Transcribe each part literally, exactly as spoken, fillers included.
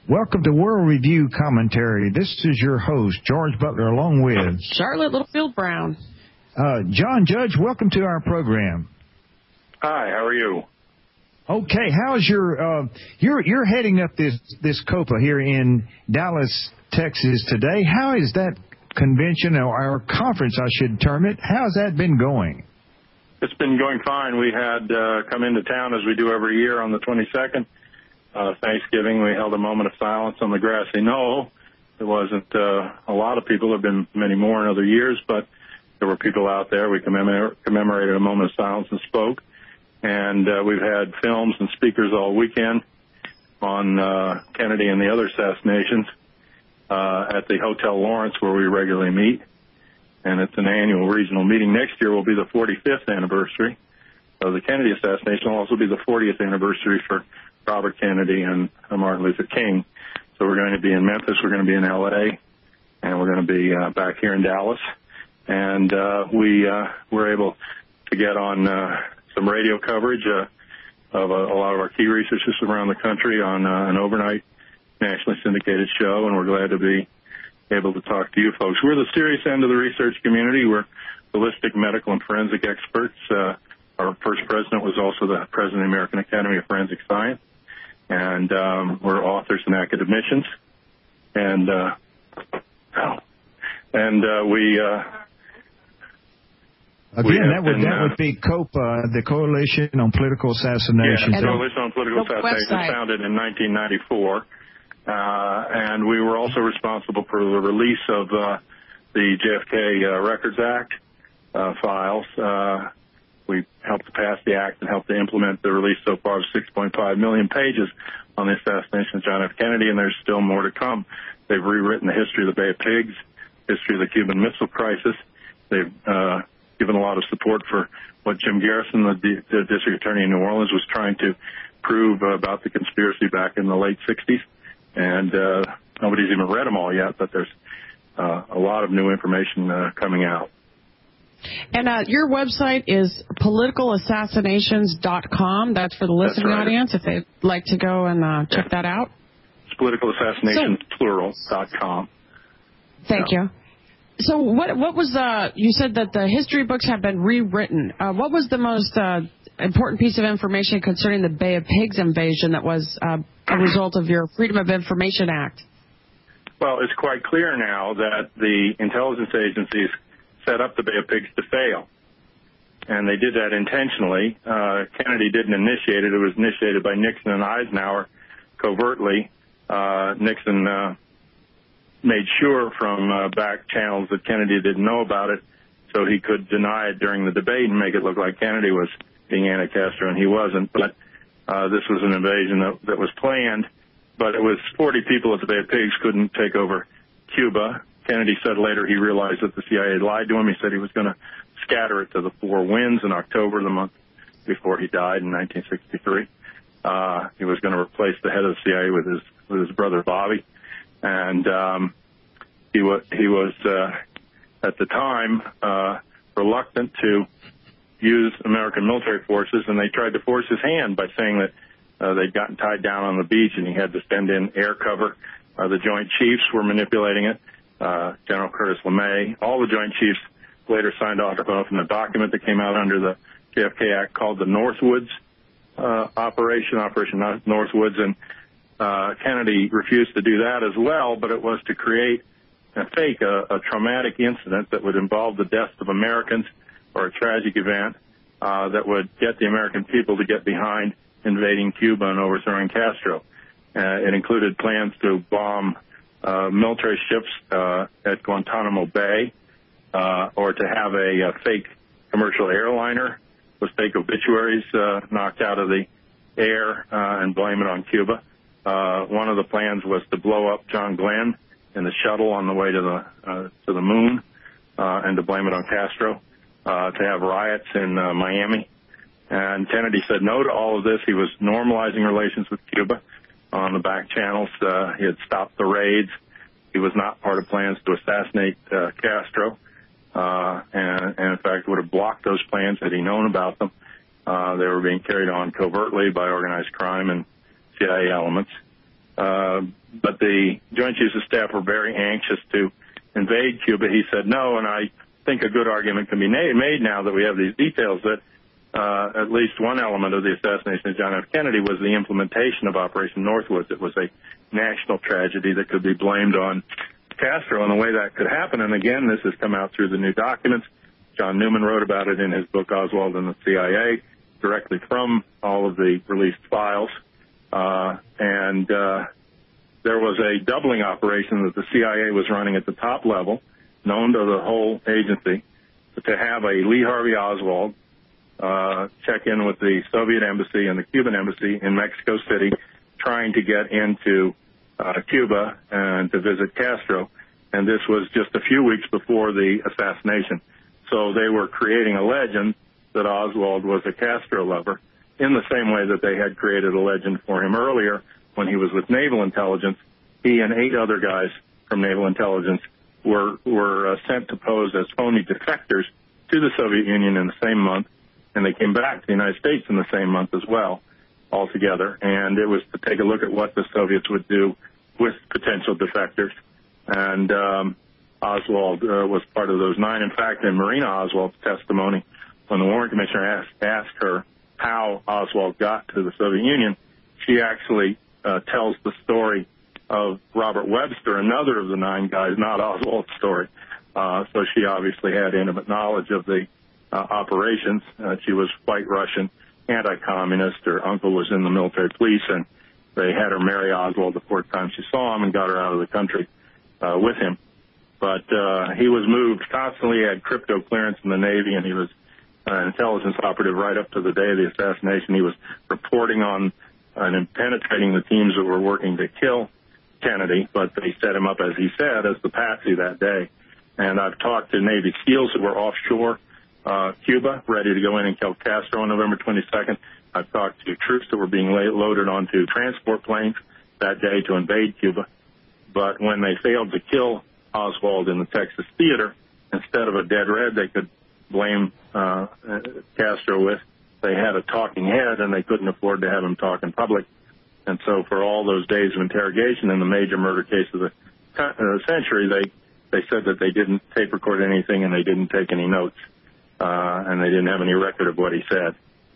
Welcome to World Review Commentary. This is your host, George Butler, along with Charlotte Littlefield Brown. Uh, John Judge, welcome to our program. Hi, how are you? Okay, how's your uh, you're you're heading up this this COPA here in Dallas, Texas today. How is that convention or, or conference, I should term it? How's that been going? It's been going fine. We had uh, come into town as we do every year on the twenty-second. Uh, Thanksgiving, we held a moment of silence on the grassy knoll. There wasn't uh, a lot of people. There have been many more in other years, but there were people out there. We commemor- commemorated a moment of silence and spoke. And uh, we've had films and speakers all weekend on uh, Kennedy and the other assassinations uh, at the Hotel Lawrence, where we regularly meet. And it's an annual regional meeting. Next year will be the forty-fifth anniversary of the Kennedy assassination. It'll also be the fortieth anniversary for Robert Kennedy and Martin Luther King. So we're going to be in Memphis, we're going to be in L A, and we're going to be uh, back here in Dallas. And uh, we uh, were able to get on uh, some radio coverage uh, of a, a lot of our key researchers around the country on uh, an overnight nationally syndicated show, and we're glad to be able to talk to you folks. We're the serious end of the research community. We're ballistic, medical, and forensic experts. Uh, our first president was also the president of the American Academy of Forensic Science. And um, we're authors and academicians, and uh, oh, and uh, we uh, again we that would been, that uh, would be COPA, the Coalition on Political Assassinations. Yeah, Coalition on Political Assassinations, founded in nineteen ninety-four, uh, and we were also responsible for the release of uh, the J F K uh, Records Act uh, files. Uh, We helped to pass the act and helped to implement the release so far of six point five million pages on the assassination of John F. Kennedy, and there's still more to come. They've rewritten the history of the Bay of Pigs, history of the Cuban Missile Crisis. They've uh, given a lot of support for what Jim Garrison, the, D- the district attorney in New Orleans, was trying to prove uh, about the conspiracy back in the late sixties. And uh, nobody's even read them all yet, but there's uh, a lot of new information uh, coming out. And uh, your website is political assassinations dot com. That's for the listening right. audience, if they'd like to go and uh, check yeah. that out. It's political assassinations plural dot com. Thank yeah. you. So what what was, uh, you said that the history books have been rewritten. Uh, what was the most uh, important piece of information concerning the Bay of Pigs invasion that was uh, a result of your Freedom of Information Act? Well, it's quite clear now that the intelligence agencies set up the Bay of Pigs to fail. And they did that intentionally. Uh, Kennedy didn't initiate it. It was initiated by Nixon and Eisenhower covertly. Uh, Nixon uh, made sure from uh, back channels that Kennedy didn't know about it, so he could deny it during the debate and make it look like Kennedy was being anti-Castro, and he wasn't. But uh, this was an invasion that, that was planned. But it was forty people at the Bay of Pigs couldn't take over Cuba. Kennedy said later he realized that the C I A lied to him. He said he was going to scatter it to the four winds in October, the month before he died in nineteen sixty-three. Uh, he was going to replace the head of the C I A with his with his brother Bobby, and um, he was he was uh, at the time uh, reluctant to use American military forces, and they tried to force his hand by saying that uh, they'd gotten tied down on the beach and he had to send in air cover. Uh, the Joint Chiefs were manipulating it. Uh, General Curtis LeMay, all the Joint Chiefs later signed off on the document that came out under the J F K Act called the Northwoods uh, Operation, Operation Northwoods, and uh, Kennedy refused to do that as well, but it was to create a fake, a, a traumatic incident that would involve the deaths of Americans or a tragic event uh, that would get the American people to get behind invading Cuba and overthrowing Castro. Uh, it included plans to bomb Uh, military ships uh, at Guantanamo Bay, uh, or to have a, a fake commercial airliner with fake obituaries uh, knocked out of the air uh, and blame it on Cuba. Uh, one of the plans was to blow up John Glenn in the shuttle on the way to the uh, to the moon uh, and to blame it on Castro. Uh, to have riots in uh, Miami. And Kennedy said no to all of this. He was normalizing relations with Cuba on the back channels. Uh, he had stopped the raids. He was not part of plans to assassinate uh, Castro, uh, and, and in fact would have blocked those plans had he known about them. Uh, they were being carried on covertly by organized crime and C I A elements. Uh, but the Joint Chiefs of Staff were very anxious to invade Cuba. He said no, and I think a good argument can be made now that we have these details that uh, at least one element of the assassination of John F. Kennedy was the implementation of Operation Northwoods. It was a national tragedy that could be blamed on Castro, and the way that could happen, and again, this has come out through the new documents. John Newman wrote about it in his book, Oswald and the C I A, directly from all of the released files. Uh, and uh, there was a doubling operation that the C I A was running at the top level, known to the whole agency, to have a Lee Harvey Oswald uh, check in with the Soviet embassy and the Cuban embassy in Mexico City, trying to get into uh, Cuba and to visit Castro. And this was just a few weeks before the assassination. So they were creating a legend that Oswald was a Castro lover, in the same way that they had created a legend for him earlier when he was with Naval Intelligence. He and eight other guys from Naval Intelligence were were uh, sent to pose as phony defectors to the Soviet Union in the same month, and they came back to the United States in the same month as well, altogether. And it was to take a look at what the Soviets would do with potential defectors. And um, Oswald uh, was part of those nine. In fact, in Marina Oswald's testimony, when the Warren Commissioner asked, asked her how Oswald got to the Soviet Union, she actually uh, tells the story of Robert Webster, another of the nine guys, not Oswald's story. Uh, so she obviously had intimate knowledge of the uh, operations. Uh, she was white Russian, anti-communist. Her uncle was in the military police, and they had her marry Oswald the fourth time she saw him and got her out of the country uh, with him. But uh, he was moved constantly. He had crypto clearance in the Navy, and he was an intelligence operative right up to the day of the assassination. He was reporting on and penetrating the teams that were working to kill Kennedy, but they set him up, as he said, as the patsy that day. And I've talked to Navy SEALs who were offshore uh, Cuba, ready to go in and kill Castro on November twenty-second. I've talked to troops that were being loaded onto transport planes that day to invade Cuba. But when they failed to kill Oswald in the Texas theater, instead of a dead red they could blame uh, Castro with, they had a talking head, and they couldn't afford to have him talk in public. And so for all those days of interrogation in the major murder case of the uh, century, they, they said that they didn't tape record anything and they didn't take any notes, uh, and they didn't have any record of what he said.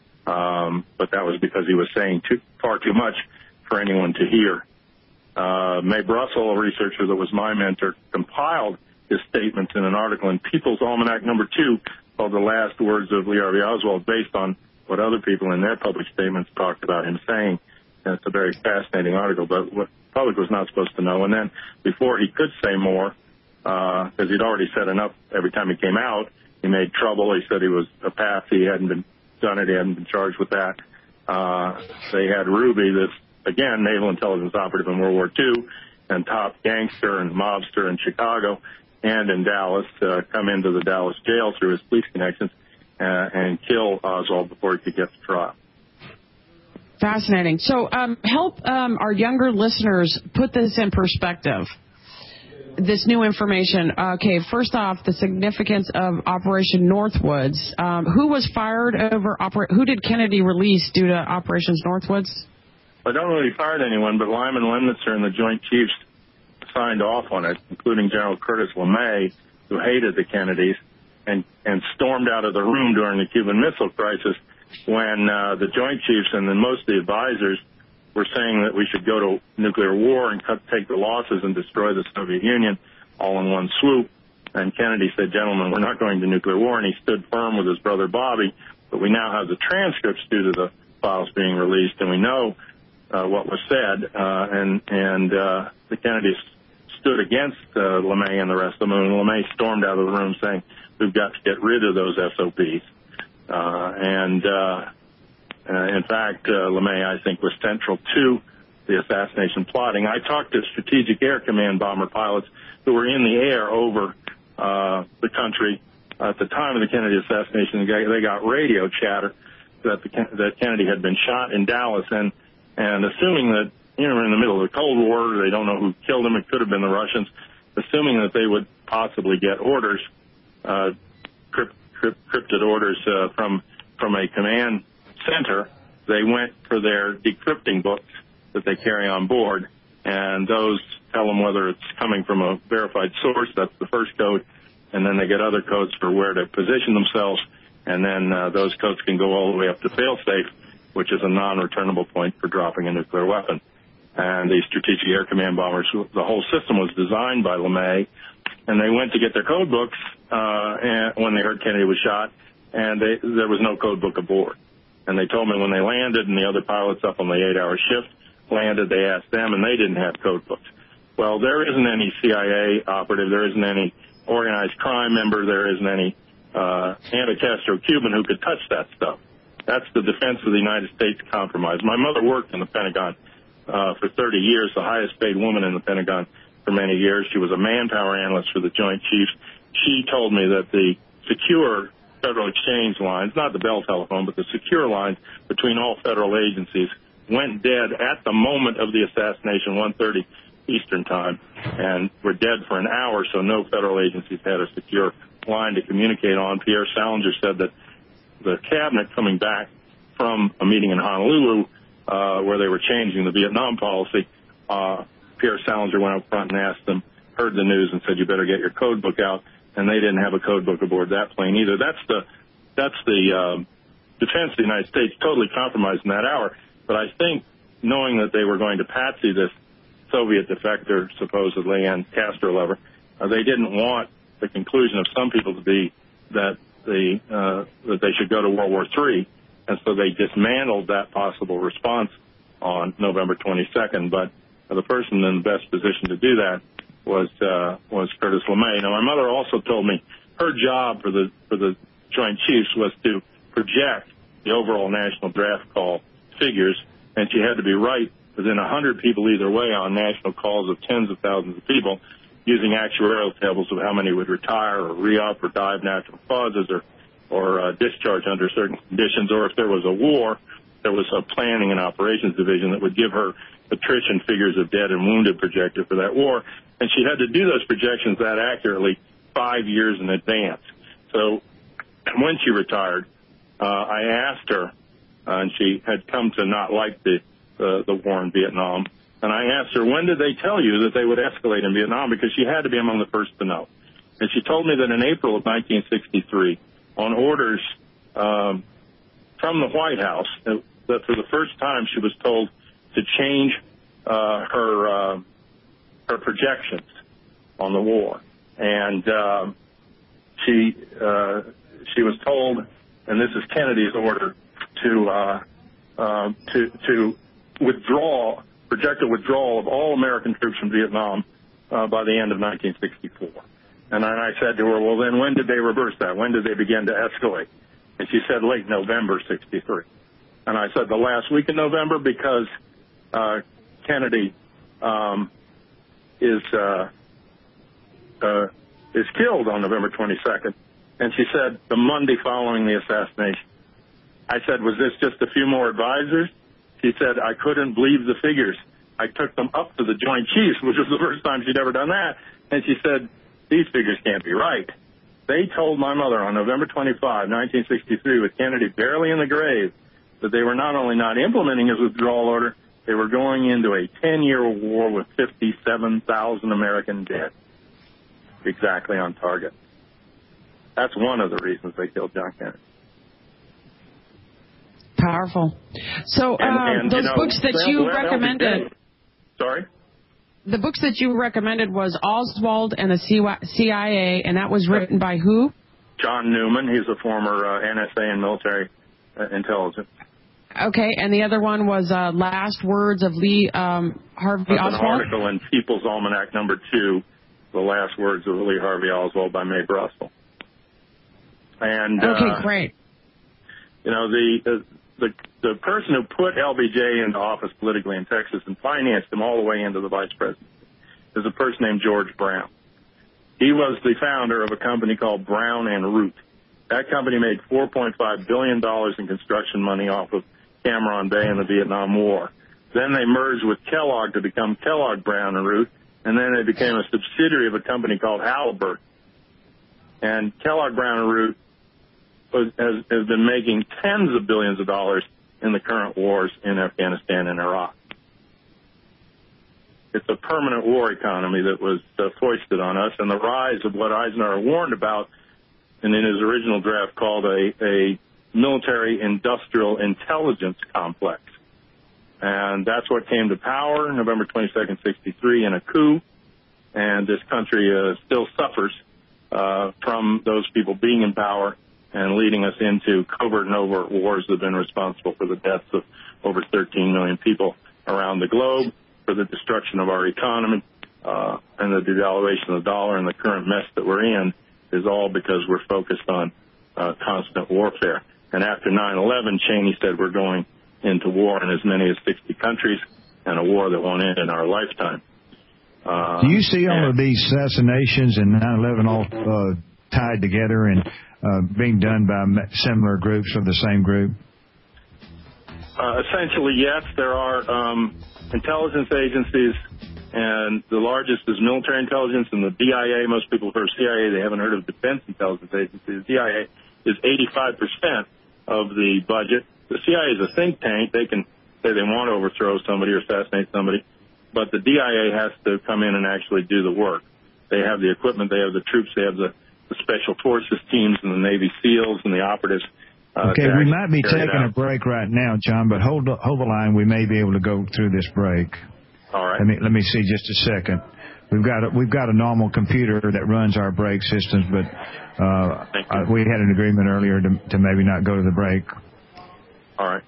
Um, but that was because he was saying too, far too much for anyone to hear. Uh, May Brussel, a researcher that was my mentor, compiled his statements in an article in People's Almanac number two called The Last Words of Lee Harvey Oswald, based on what other people in their public statements talked about him saying. And it's a very fascinating article, but what the public was not supposed to know. And then before he could say more, because uh, he'd already said enough every time he came out, he made trouble. He said he was a patsy. He hadn't been done it. He hadn't been charged with that. Uh, they had Ruby, this, again, naval intelligence operative in World War Two, and top gangster and mobster in Chicago and in Dallas, uh, come into the Dallas jail through his police connections uh, and kill Oswald before he could get to trial. Fascinating. So um, help um, our younger listeners put this in perspective, this new information. Okay, first off, the significance of Operation Northwoods. Um, who was fired over, oper- who did Kennedy release due to Operations Northwoods? I don't know if he fired anyone, but Lyman Lemnitzer and the Joint Chiefs signed off on it, including General Curtis LeMay, who hated the Kennedys, and, and stormed out of the room during the Cuban Missile Crisis when uh, the Joint Chiefs and then most of the advisors were saying that we should go to nuclear war and cut, take the losses and destroy the Soviet Union all in one swoop. And Kennedy said, gentlemen, we're not going to nuclear war, and he stood firm with his brother Bobby, but we now have the transcripts due to the files being released, and we know uh, what was said, uh, and, and uh, the Kennedys stood against uh, LeMay and the rest of them, and LeMay stormed out of the room saying, we've got to get rid of those S O Ps. Uh, and, uh, uh, in fact, uh, LeMay, I think, was central to the assassination plotting. I talked to Strategic Air Command bomber pilots who were in the air over uh, the country at the time of the Kennedy assassination. They got radio chatter that, the, that Kennedy had been shot in Dallas, and, and assuming that, you know, we're in the middle of the Cold War, they don't know who killed him, it could have been the Russians, assuming that they would possibly get orders, uh, crypt, crypt, crypted orders uh, from from a command center, they went for their decrypting books that they carry on board and those tell them whether it's coming from a verified source. That's the first code, and then they get other codes for where to position themselves, and then uh, those codes can go all the way up to fail-safe, which is a non-returnable point for dropping a nuclear weapon. And the Strategic Air Command bombers, the whole system was designed by LeMay, and they went to get their code books uh, and when they heard Kennedy was shot, and they, there was no code book aboard. And they told me when they landed and the other pilots up on the eight-hour shift landed, they asked them, and they didn't have code books. Well, there isn't any C I A operative, there isn't any organized crime member, there isn't any uh, anti-Castro Cuban who could touch that stuff. That's the defense of the United States compromise. My mother worked in the Pentagon uh, for thirty years, the highest paid woman in the Pentagon for many years. She was a manpower analyst for the Joint Chiefs. She told me that the secure Federal Exchange lines, not the Bell telephone, but the secure lines between all federal agencies went dead at the moment of the assassination, one thirty Eastern time, and were dead for an hour, so no federal agencies had a secure line to communicate on. Pierre Salinger said that the cabinet coming back from a meeting in Honolulu uh, where they were changing the Vietnam policy, uh, Pierre Salinger went up front and asked them, heard the news and said, you better get your code book out, and they didn't have a code book aboard that plane either. That's the that's the um, defense of the United States, totally compromised in that hour. But I think, knowing that they were going to patsy this Soviet defector, supposedly, and Castro lover, uh, they didn't want the conclusion of some people to be that the uh, that they should go to World War Three, and so they dismantled that possible response on November twenty-second. But uh, the person in the best position to do that was uh, was Curtis LeMay. Now, my mother also told me her job for the for the Joint Chiefs was to project the overall national draft call figures, and she had to be right within one hundred people either way on national calls of tens of thousands of people, using actuarial tables of how many would retire or re-up or die of natural causes or, or uh, discharge under certain conditions, or if there was a war, there was a planning and operations division that would give her attrition figures of dead and wounded projected for that war. And she had to do those projections that accurately five years in advance. So when she retired, uh, I asked her, uh, and she had come to not like the, uh, the war in Vietnam, and I asked her, when did they tell you that they would escalate in Vietnam? Because she had to be among the first to know. And she told me that in April of nineteen sixty-three, on orders um, from the White House, uh, that for the first time she was told to change uh, her uh, her projections on the war. And uh, she uh, she was told, and this is Kennedy's order, to uh, uh, to to withdraw. projected withdrawal of all American troops from Vietnam uh, by the end of nineteen sixty-four. And I said to her, well, then when did they reverse that? When did they begin to escalate? And she said late November sixty-three. And I said the last week of November, because uh, Kennedy um, is uh, uh, is killed on November twenty-second. And she said the Monday following the assassination. I said, was this just a few more advisors? She said, I couldn't believe the figures. I took them up to the Joint Chiefs, which was the first time she'd ever done that. And she said, these figures can't be right. They told my mother on November twenty-fifth, nineteen sixty-three, with Kennedy barely in the grave, that they were not only not implementing his withdrawal order, they were going into a ten-year war with fifty-seven thousand American dead. Exactly on target. That's one of the reasons they killed John Kennedy. Powerful. So and, um, and, those you know, books that well, you well, recommended. Sorry? The books that you recommended was Oswald and the C I A, and that was written by who? John Newman. He's a former uh, N S A and military uh, intelligence. Okay, and the other one was uh, Last Words of Lee um, Harvey That's Oswald? an article in People's Almanac number two, The Last Words of Lee Harvey Oswald by Mae Brussel. And, okay, uh, great. You know, the, the the the person who put L B J into office politically in Texas and financed him all the way into the vice presidency is a person named George Brown. He was the founder of a company called Brown and Root. That company made four point five billion dollars in construction money off of Cameron Bay in the Vietnam War. Then they merged with Kellogg to become Kellogg Brown and Root, and then they became a subsidiary of a company called Halliburton. And Kellogg Brown and Root was, has, has been making tens of billions of dollars in the current wars in Afghanistan and Iraq. It's a permanent war economy that was uh, foisted on us, and the rise of what Eisenhower warned about and in his original draft called a, a military-industrial intelligence complex. And that's what came to power November twenty-second, sixty-three, in a coup. And this country uh, still suffers uh, from those people being in power and leading us into covert and overt wars that have been responsible for the deaths of over thirteen million people around the globe, for the destruction of our economy, uh, and the devaluation of the dollar, and the current mess that we're in is all because we're focused on uh, constant warfare. And after nine eleven, Cheney said we're going into war in as many as sixty countries, and a war that won't end in our lifetime. Uh, Do you see all of these assassinations and nine eleven all uh, tied together and uh, being done by similar groups or the same group? Uh, essentially, yes. There are um, intelligence agencies, and the largest is military intelligence, and the D I A. Most people have heard of C I A. They haven't heard of Defense Intelligence Agency. The D I A is eighty-five percent of the budget. The C I A is a think tank. They can say they want to overthrow somebody or assassinate somebody, but the D I A has to come in and actually do the work. They have the equipment. They have the troops. They have the, the Special Forces teams and the Navy SEALs and the operatives. Uh, okay, we might be taking a break right now, John, but hold hold the line. We may be able to go through this break. All right. Let me let me see just a second. We've got a, we've got a normal computer that runs our break systems, but uh, uh, we had an agreement earlier to, to maybe not go to the break. All right.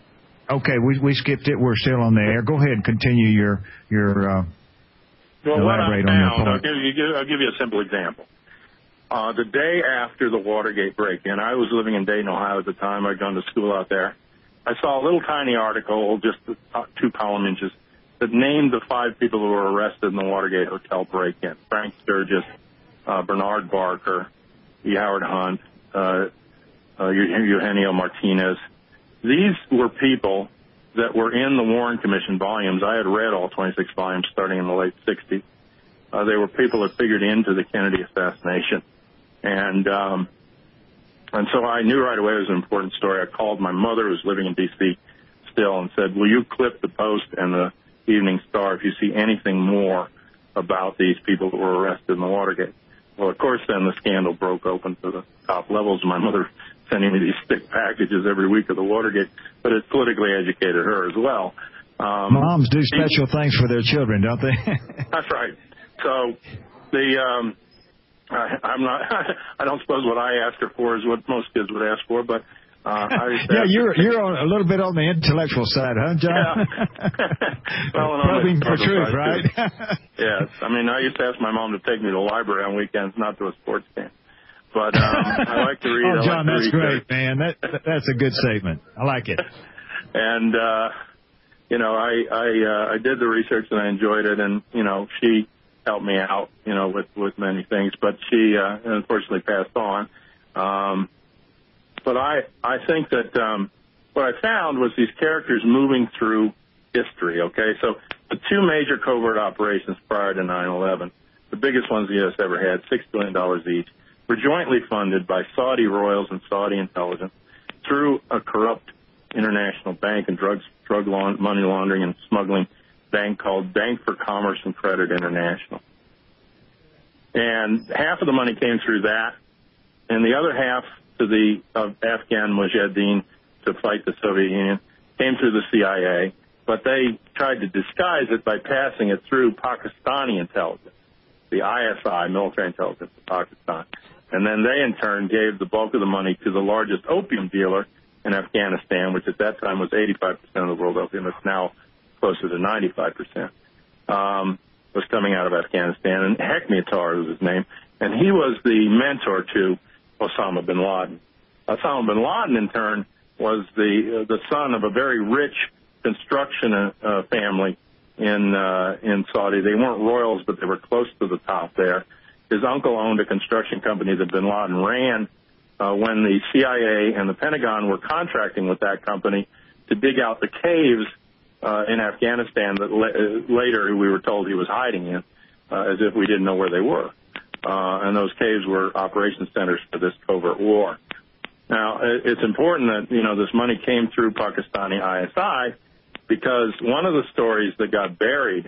Okay, we we skipped it. We're still on the air. Go ahead and continue your your uh, well, elaborate what I on found, your point. I'll give you I'll give you a simple example. Uh, the day after the Watergate break-in, I was living in Dayton, Ohio at the time. I'd gone to school out there. I saw a little tiny article, just two column inches, that named the five people who were arrested in the Watergate Hotel break-in: Frank Sturgis, uh, Bernard Barker, E. Howard Hunt, uh, uh, Eugenio Martinez. These were people that were in the Warren Commission volumes. I had read all twenty-six volumes starting in the late sixties. Uh, they were people that figured into the Kennedy assassination. And um, and so I knew right away it was an important story. I called my mother, who was living in D C still, and said, will you clip the Post and the Evening Star if you see anything more about these people that were arrested in the Watergate? Well, of course, then the scandal broke open to the top levels. My mother sending me these thick packages every week of the Watergate, but it politically educated her as well. Um, Moms do special things for their children, don't they? That's right. So the um, I, I'm not. I don't suppose what I asked her for is what most kids would ask for, but uh, I yeah, you're you're on, a little bit on the intellectual side, huh, John? Yeah. Well, probing for truth, right? Yes. I mean, I used to ask my mom to take me to the library on weekends, not to a sports game. But um, I like to read. Oh, John, I like that's to great, man. That that's a good statement. I like it. And uh, you know, I I uh, I did the research and I enjoyed it, and you know, she helped me out, you know, with, with many things, but she uh, unfortunately passed on. Um, but I, I think that um, what I found was these characters moving through history, okay? So the two major covert operations prior to nine eleven, the biggest ones the U S ever had, six billion dollars each, were jointly funded by Saudi royals and Saudi intelligence through a corrupt international bank and drugs, drug laund- money laundering and smuggling bank called Bank for Commerce and Credit International. And half of the money came through that, and the other half to the of Afghan Mujahideen to fight the Soviet Union came through the C I A, but they tried to disguise it by passing it through Pakistani intelligence, the I S I, military intelligence of Pakistan. And then they, in turn, gave the bulk of the money to the largest opium dealer in Afghanistan, which at that time was eighty-five percent of the world opium. It's now closer to ninety-five percent, um, was coming out of Afghanistan. And Hekmatyar was his name, and he was the mentor to Osama bin Laden. Osama bin Laden, in turn, was the uh, the son of a very rich construction uh, family in uh, in Saudi. They weren't royals, but they were close to the top there. His uncle owned a construction company that bin Laden ran uh, when the C I A and the Pentagon were contracting with that company to dig out the caves Uh, in Afghanistan that la- later we were told he was hiding in, uh, as if we didn't know where they were. Uh, and those caves were operation centers for this covert war. Now, it's important that, you know, this money came through Pakistani I S I because one of the stories that got buried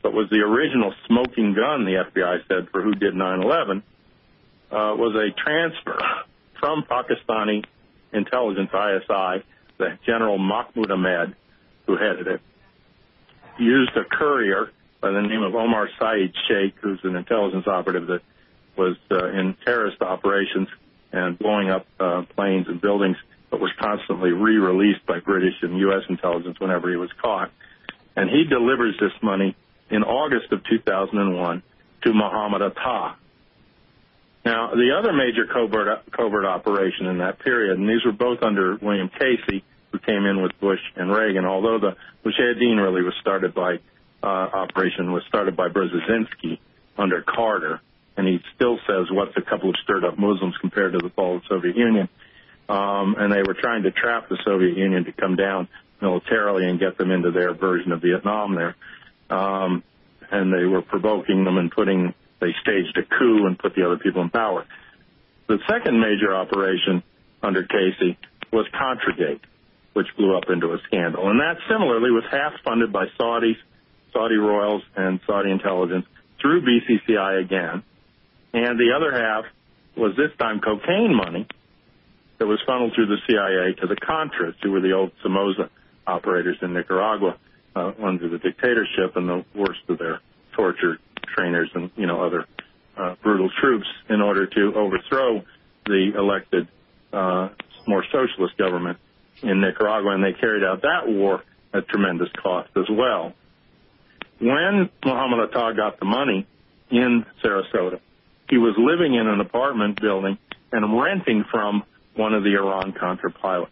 but was the original smoking gun, the F B I said, for who did nine eleven, uh, was a transfer from Pakistani intelligence, I S I, the General Mahmoud Ahmed, who headed it, used a courier by the name of Omar Saeed Sheikh, who's an intelligence operative that was uh, in terrorist operations and blowing up uh, planes and buildings, but was constantly re-released by British and U S intelligence whenever he was caught. And he delivers this money in August of two thousand one to Muhammad Atta. Now, the other major covert, covert operation in that period, and these were both under William Casey, who came in with Bush and Reagan, although the Mujahideen really was started by, uh, operation was started by Brzezinski under Carter, and he still says, what's a couple of stirred up Muslims compared to the fall of the Soviet Union? Um, and they were trying to trap the Soviet Union to come down militarily and get them into their version of Vietnam there. Um, and they were provoking them and putting, they staged a coup and put the other people in power. The second major operation under Casey was Contragate, which blew up into a scandal. And that similarly was half funded by Saudis, Saudi royals, and Saudi intelligence through B C C I again. And the other half was this time cocaine money that was funneled through the C I A to the Contras, who were the old Somoza operators in Nicaragua uh, under the dictatorship and the worst of their torture trainers and, you know, other uh, brutal troops in order to overthrow the elected, uh, more socialist government in Nicaragua. And they carried out that war at tremendous cost as well. When Muhammad Atta got the money in Sarasota, he was living in an apartment building and renting from one of the Iran-Contra pilots.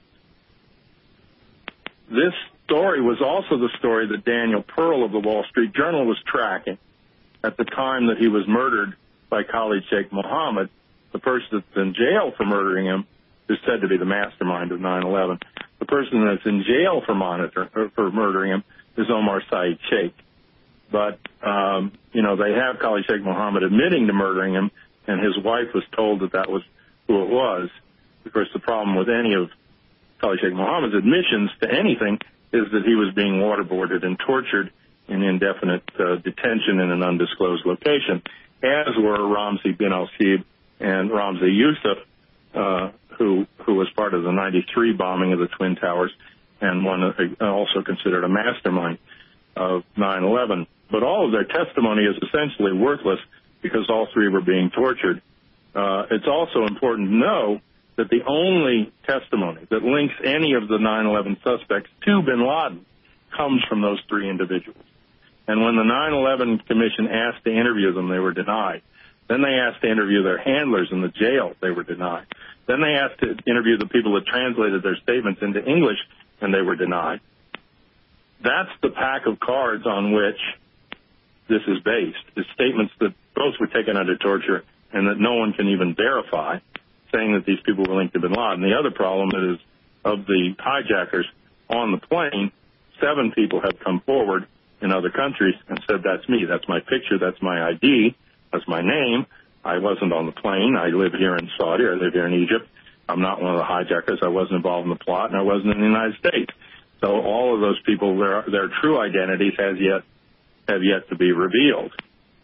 This story was also the story that Daniel Pearl of the Wall Street Journal was tracking at the time that he was murdered by Khalid Sheikh Mohammed. The person that's in jail for murdering him is said to be the mastermind of nine eleven. The person that's in jail for, monitor, or for murdering him is Omar Saeed Sheikh. But, um, you know, they have Khalid Sheikh Mohammed admitting to murdering him, and his wife was told that that was who it was. Of course, the problem with any of Khalid Sheikh Mohammed's admissions to anything is that he was being waterboarded and tortured in indefinite uh, detention in an undisclosed location, as were Ramzi bin al-Sib and Ramzi Youssef, uh, who who was part of the ninety-three bombing of the Twin Towers and one uh, also considered a mastermind of nine eleven. But all of their testimony is essentially worthless because all three were being tortured. Uh, it's also important to know that the only testimony that links any of the nine eleven suspects to bin Laden comes from those three individuals. And when the nine eleven Commission asked to interview them, they were denied. Then they asked to interview their handlers in the jail. They were denied. Then they asked to interview the people that translated their statements into English, and they were denied. That's the pack of cards on which this is based, is statements that both were taken under torture and that no one can even verify, saying that these people were linked to bin Laden. The other problem is, of the hijackers on the plane, seven people have come forward in other countries and said, that's me, that's my picture, that's my I D, that's my name. I wasn't on the plane. I live here in Saudi, I live here in Egypt. I'm not one of the hijackers. I wasn't involved in the plot, and I wasn't in the United States. So all of those people, their, their true identities has yet, have yet to be revealed.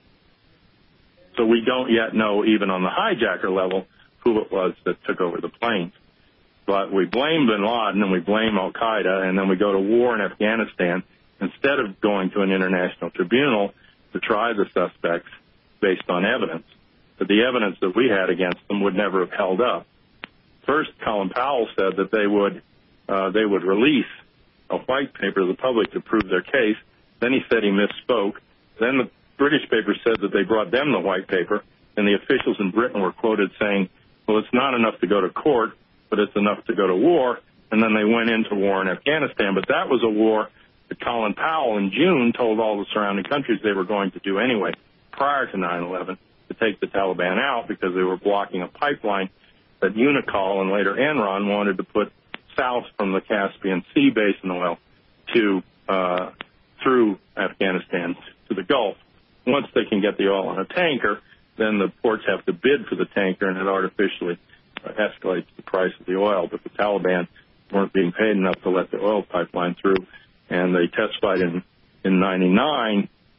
So we don't yet know, even on the hijacker level, who it was that took over the planes. But we blame bin Laden and we blame al-Qaeda, and then we go to war in Afghanistan instead of going to an international tribunal to try the suspects based on evidence. But the evidence that we had against them would never have held up. First, Colin Powell said that they would uh, they would release a white paper to the public to prove their case. Then he said he misspoke. Then the British paper said that they brought them the white paper, and the officials in Britain were quoted saying, well, it's not enough to go to court, but it's enough to go to war. And then they went into war in Afghanistan. But that was a war that Colin Powell in June told all the surrounding countries they were going to do anyway, prior to nine eleven, to take the Taliban out because they were blocking a pipeline that Unocal and later Enron wanted to put south from the Caspian Sea basin oil to uh, through Afghanistan to the Gulf. Once they can get the oil on a tanker, then the ports have to bid for the tanker, and it artificially uh, escalates the price of the oil. But the Taliban weren't being paid enough to let the oil pipeline through, and they testified in in ninety-nine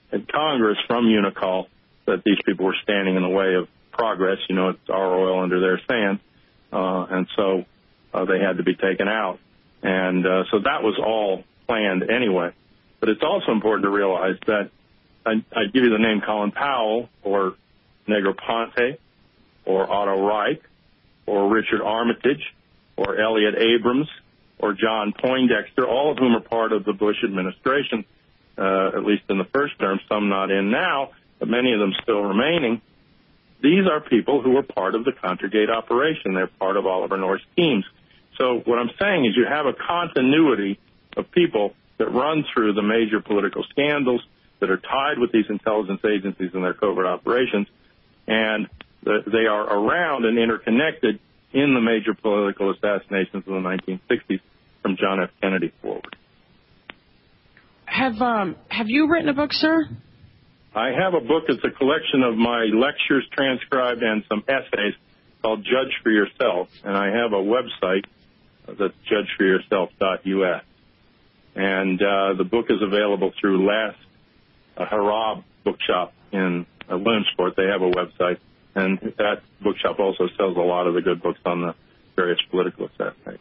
at Congress from Unicol that these people were standing in the way of progress. You know, it's our oil under their sand, uh, and so uh, they had to be taken out. And uh, so that was all planned anyway. But it's also important to realize that I, I give you the name Colin Powell or Negroponte or Otto Reich or Richard Armitage or Elliott Abrams or John Poindexter, all of whom are part of the Bush administration, uh, at least in the first term, some not in now, but many of them still remaining. These are people who are part of the Contragate operation. They're part of Oliver North's teams. So what I'm saying is you have a continuity of people that run through the major political scandals that are tied with these intelligence agencies and their covert operations, and the, they are around and interconnected in the major political assassinations of the nineteen sixties from John F. Kennedy forward. Have um, have you written a book, sir? I have a book. It's a collection of my lectures transcribed and some essays called Judge for Yourself, and I have a website that's judge for yourself dot U S. And uh, the book is available through Last uh, Harab Bookshop in uh, Williamsport. They have a website, and that bookshop also sells a lot of the good books on the various political assassinations.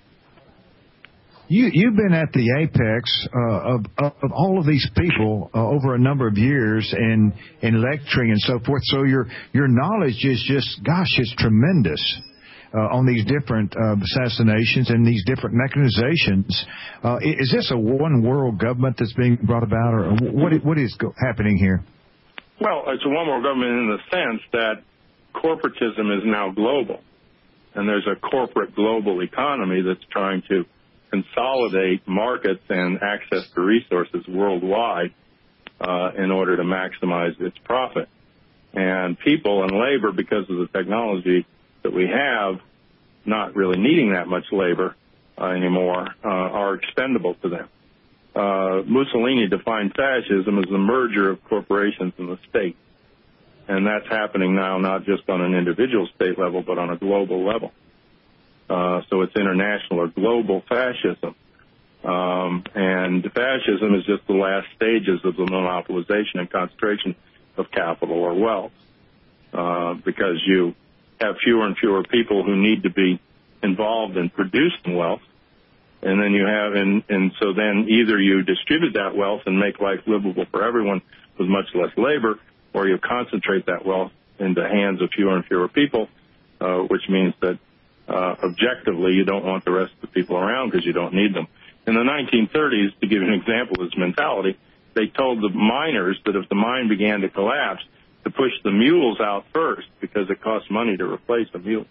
You, you've been at the apex uh, of, of all of these people uh, over a number of years in, in lecturing and so forth. So your your knowledge is just, gosh, it's tremendous uh, on these different uh, assassinations and these different mechanizations. Uh, is this a one world government that's being brought about, or what what is go- happening here? Well, it's a one world government in the sense that corporatism is now global, and there's a corporate global economy that's trying to consolidate markets and access to resources worldwide uh, in order to maximize its profit. And people and labor, because of the technology that we have, not really needing that much labor uh, anymore, uh, are expendable to them. Uh, Mussolini defined fascism as the merger of corporations and the state. And that's happening now not just on an individual state level, but on a global level. Uh, so it's international or global fascism. Um, and fascism is just the last stages of the monopolization and concentration of capital or wealth, uh, because you have fewer and fewer people who need to be involved in producing wealth. And then you have, and, and so then either you distribute that wealth and make life livable for everyone with much less labor, or you concentrate that wealth in the hands of fewer and fewer people, uh, which means that Uh, objectively, you don't want the rest of the people around because you don't need them. In the nineteen thirties, to give you an example of this mentality, they told the miners that if the mine began to collapse, to push the mules out first because it costs money to replace a mule.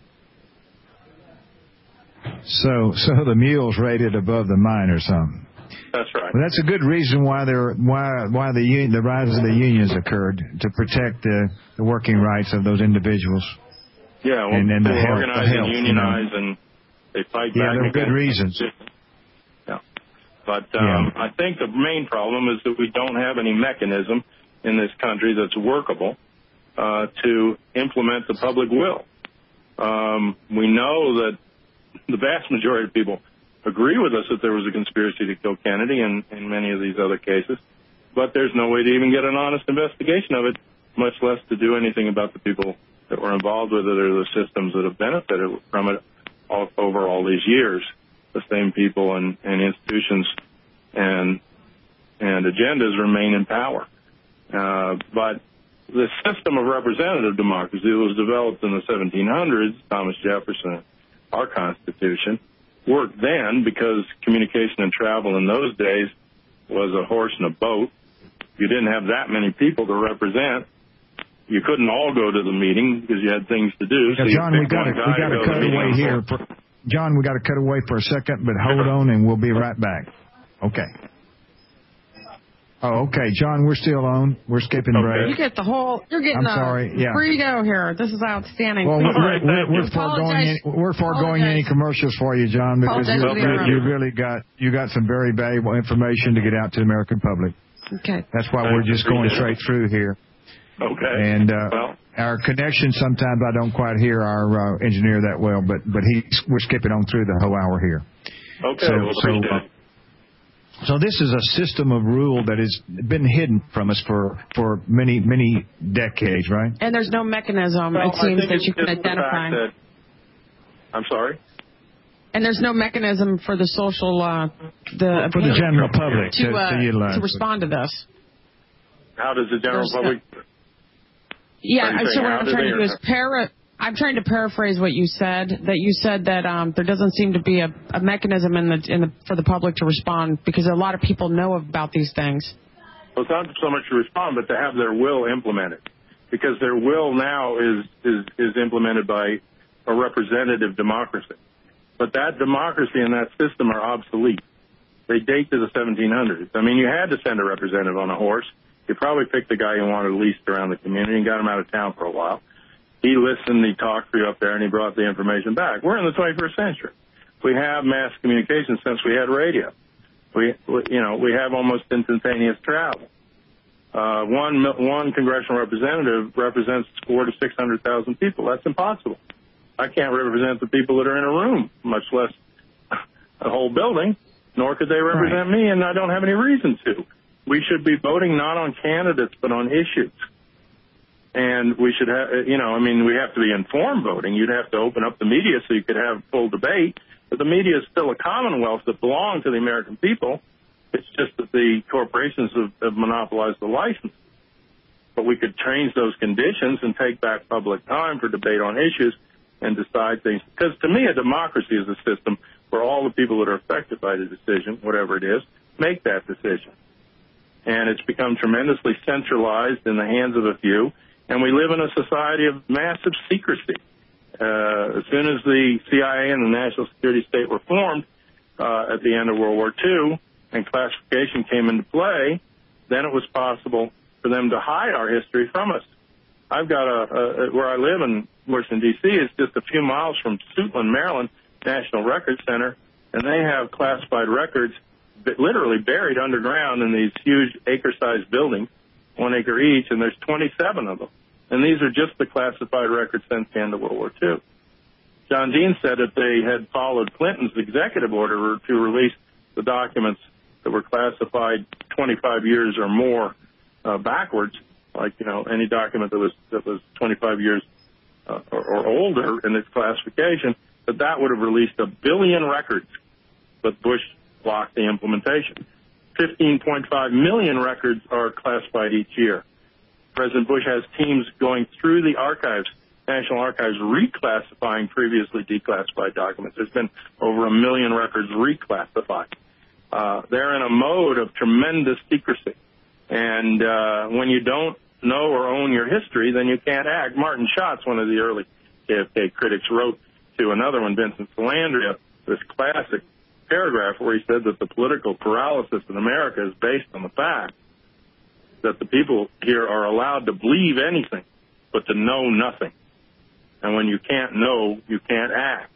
So, so the mules rated above the miners, huh? That's right. Well, that's a good reason why there, why, why the union, the rise of the unions occurred, to protect the, the working rights of those individuals. Yeah, well, and, and people the health, organize the health, and unionize, you know. and they fight yeah, back. Yeah, there are good reasons. Yeah. But um, yeah. I think the main problem is that we don't have any mechanism in this country that's workable uh, to implement the public will. Um, we know that the vast majority of people agree with us that there was a conspiracy to kill Kennedy and in many of these other cases, but there's no way to even get an honest investigation of it, much less to do anything about the people that were involved with it or the systems that have benefited from it all, over all these years. The same people and, and institutions and and agendas remain in power. Uh, but the system of representative democracy that was developed in the seventeen hundreds, Thomas Jefferson, our Constitution, worked then because communication and travel in those days was a horse and a boat. You didn't have that many people to represent. You couldn't all go to the meeting because you had things to do. So yeah, John, we got to we got to cut away here. For, John, we got to cut away for a second, but hold on, and we'll be right back. Okay. Oh, okay, John, we're still on. We're skipping okay. break. You get the whole. You're getting I'm the sorry. Yeah. free go here. This is outstanding. Well, we're, right, we're, we're foregoing any, we're foregoing any commercials for you, John, because you, you, you really got you got some very valuable information to get out to the American public. Okay. That's why we're just going straight through here. Okay. And uh, well, our connection, sometimes I don't quite hear our uh, engineer that well, but but he's we're skipping on through the whole hour here. Okay. So, well, so uh, So this is a system of rule that has been hidden from us for, for many, many decades, right? And there's no mechanism, well, it seems, that you can identify. identify. I'm sorry? And there's no mechanism for the social, uh, the for the general public to, to, uh, to utilize to respond to this. How does the general There's public? No, yeah, so what I'm do trying they, to do is para. I'm trying to paraphrase what you said. That you said that um, there doesn't seem to be a, a mechanism in the in the for the public to respond because a lot of people know about these things. Well, it's not so much to respond, but to have their will implemented, because their will now is is is implemented by a representative democracy. But that democracy and that system are obsolete. They date to the seventeen hundreds. I mean, you had to send a representative on a horse. You probably picked the guy you wanted least around the community and got him out of town for a while. He listened, he talked for you up there, and he brought the information back. We're in the twenty-first century. We have mass communication since we had radio. We, you know, we have almost instantaneous travel. Uh, one one congressional representative represents four to six hundred thousand people. That's impossible. I can't represent the people that are in a room, much less a whole building. Nor could they represent right. me, and I don't have any reason to. We should be voting not on candidates, but on issues. And we should have, you know, I mean, we have to be informed voting. You'd have to open up the media so you could have full debate. But the media is still a commonwealth that belongs to the American people. It's just that the corporations have, have monopolized the license. But we could change those conditions and take back public time for debate on issues and decide things. Because to me, a democracy is a system where all the people that are affected by the decision, whatever it is, make that decision. And it's become tremendously centralized in the hands of a few. And we live in a society of massive secrecy. Uh, as soon as the C I A and the National Security State were formed uh, at the end of World War Two and classification came into play, then it was possible for them to hide our history from us. I've got a, a where I live in Washington, D C, is just a few miles from Suitland, Maryland, National Records Center, and they have classified records literally buried underground in these huge acre-sized buildings, one acre each, and there's twenty-seven of them. And these are just the classified records since the end of World War Two. John Dean said if they had followed Clinton's executive order to release the documents that were classified twenty-five years or more uh, backwards, like, you know, any document that was that was twenty-five years uh, or, or older in its classification, that that would have released a billion records. But Bush blocked the implementation. fifteen point five million records are classified each year. President Bush has teams going through the archives, National Archives, reclassifying previously declassified documents. There's been over a million records reclassified. Uh, they're in a mode of tremendous secrecy. And uh, when you don't know or own your history, then you can't act. Martin Schatz, one of the early K F K critics, wrote to another one, Vincent Salandria, this classic paragraph where he said that the political paralysis in America is based on the fact that the people here are allowed to believe anything but to know nothing. And when you can't know, you can't act.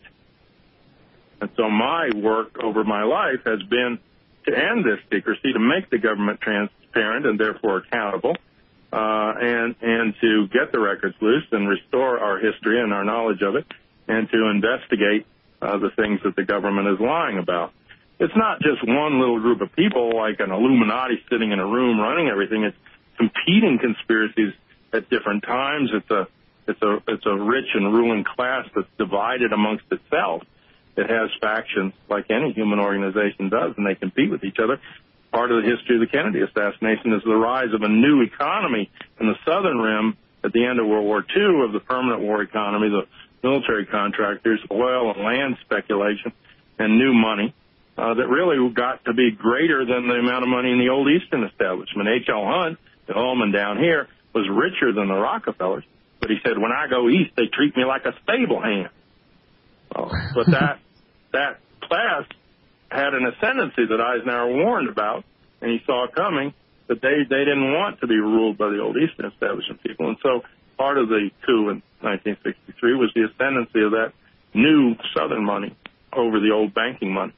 And so my work over my life has been to end this secrecy, to make the government transparent and therefore accountable, uh, and, and to get the records loose and restore our history and our knowledge of it, and to investigate uh, the things that the government is lying about. It's not just one little group of people like an Illuminati sitting in a room running everything. It's competing conspiracies at different times. It's a it's a it's a rich and ruling class that's divided amongst itself. It has factions like any human organization does, and they compete with each other. Part of the history of the Kennedy assassination is the rise of a new economy in the southern rim at the end of World War Two of the permanent war economy, the military contractors, oil and land speculation, and new money. Uh, that really got to be greater than the amount of money in the old Eastern establishment. H L. Hunt, the Ullman down here, was richer than the Rockefellers, but he said, when I go east, they treat me like a stable hand. Oh, but that that class had an ascendancy that Eisenhower warned about, and he saw coming, that they, they didn't want to be ruled by the old Eastern establishment people. And so part of the coup in nineteen sixty-three was the ascendancy of that new Southern money over the old banking money.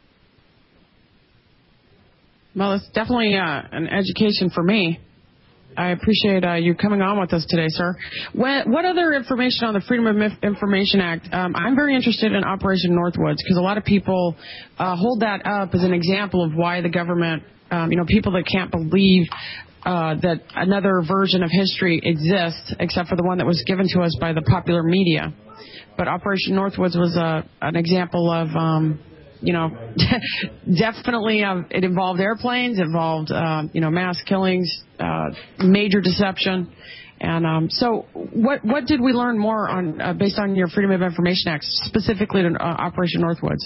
Well, it's definitely uh, an education for me. I appreciate uh, you coming on with us today, sir. When, what other information on the Freedom of Information Act? Um, I'm very interested in Operation Northwoods because a lot of people uh, hold that up as an example of why the government, um, you know, people that can't believe uh, that another version of history exists, except for the one that was given to us by the popular media. But Operation Northwoods was uh, an example of... Um, You know, definitely uh, it involved airplanes, involved, uh, you know, mass killings, uh, major deception. And um, so what what did we learn more on uh, based on your Freedom of Information Act, specifically to uh, Operation Northwoods,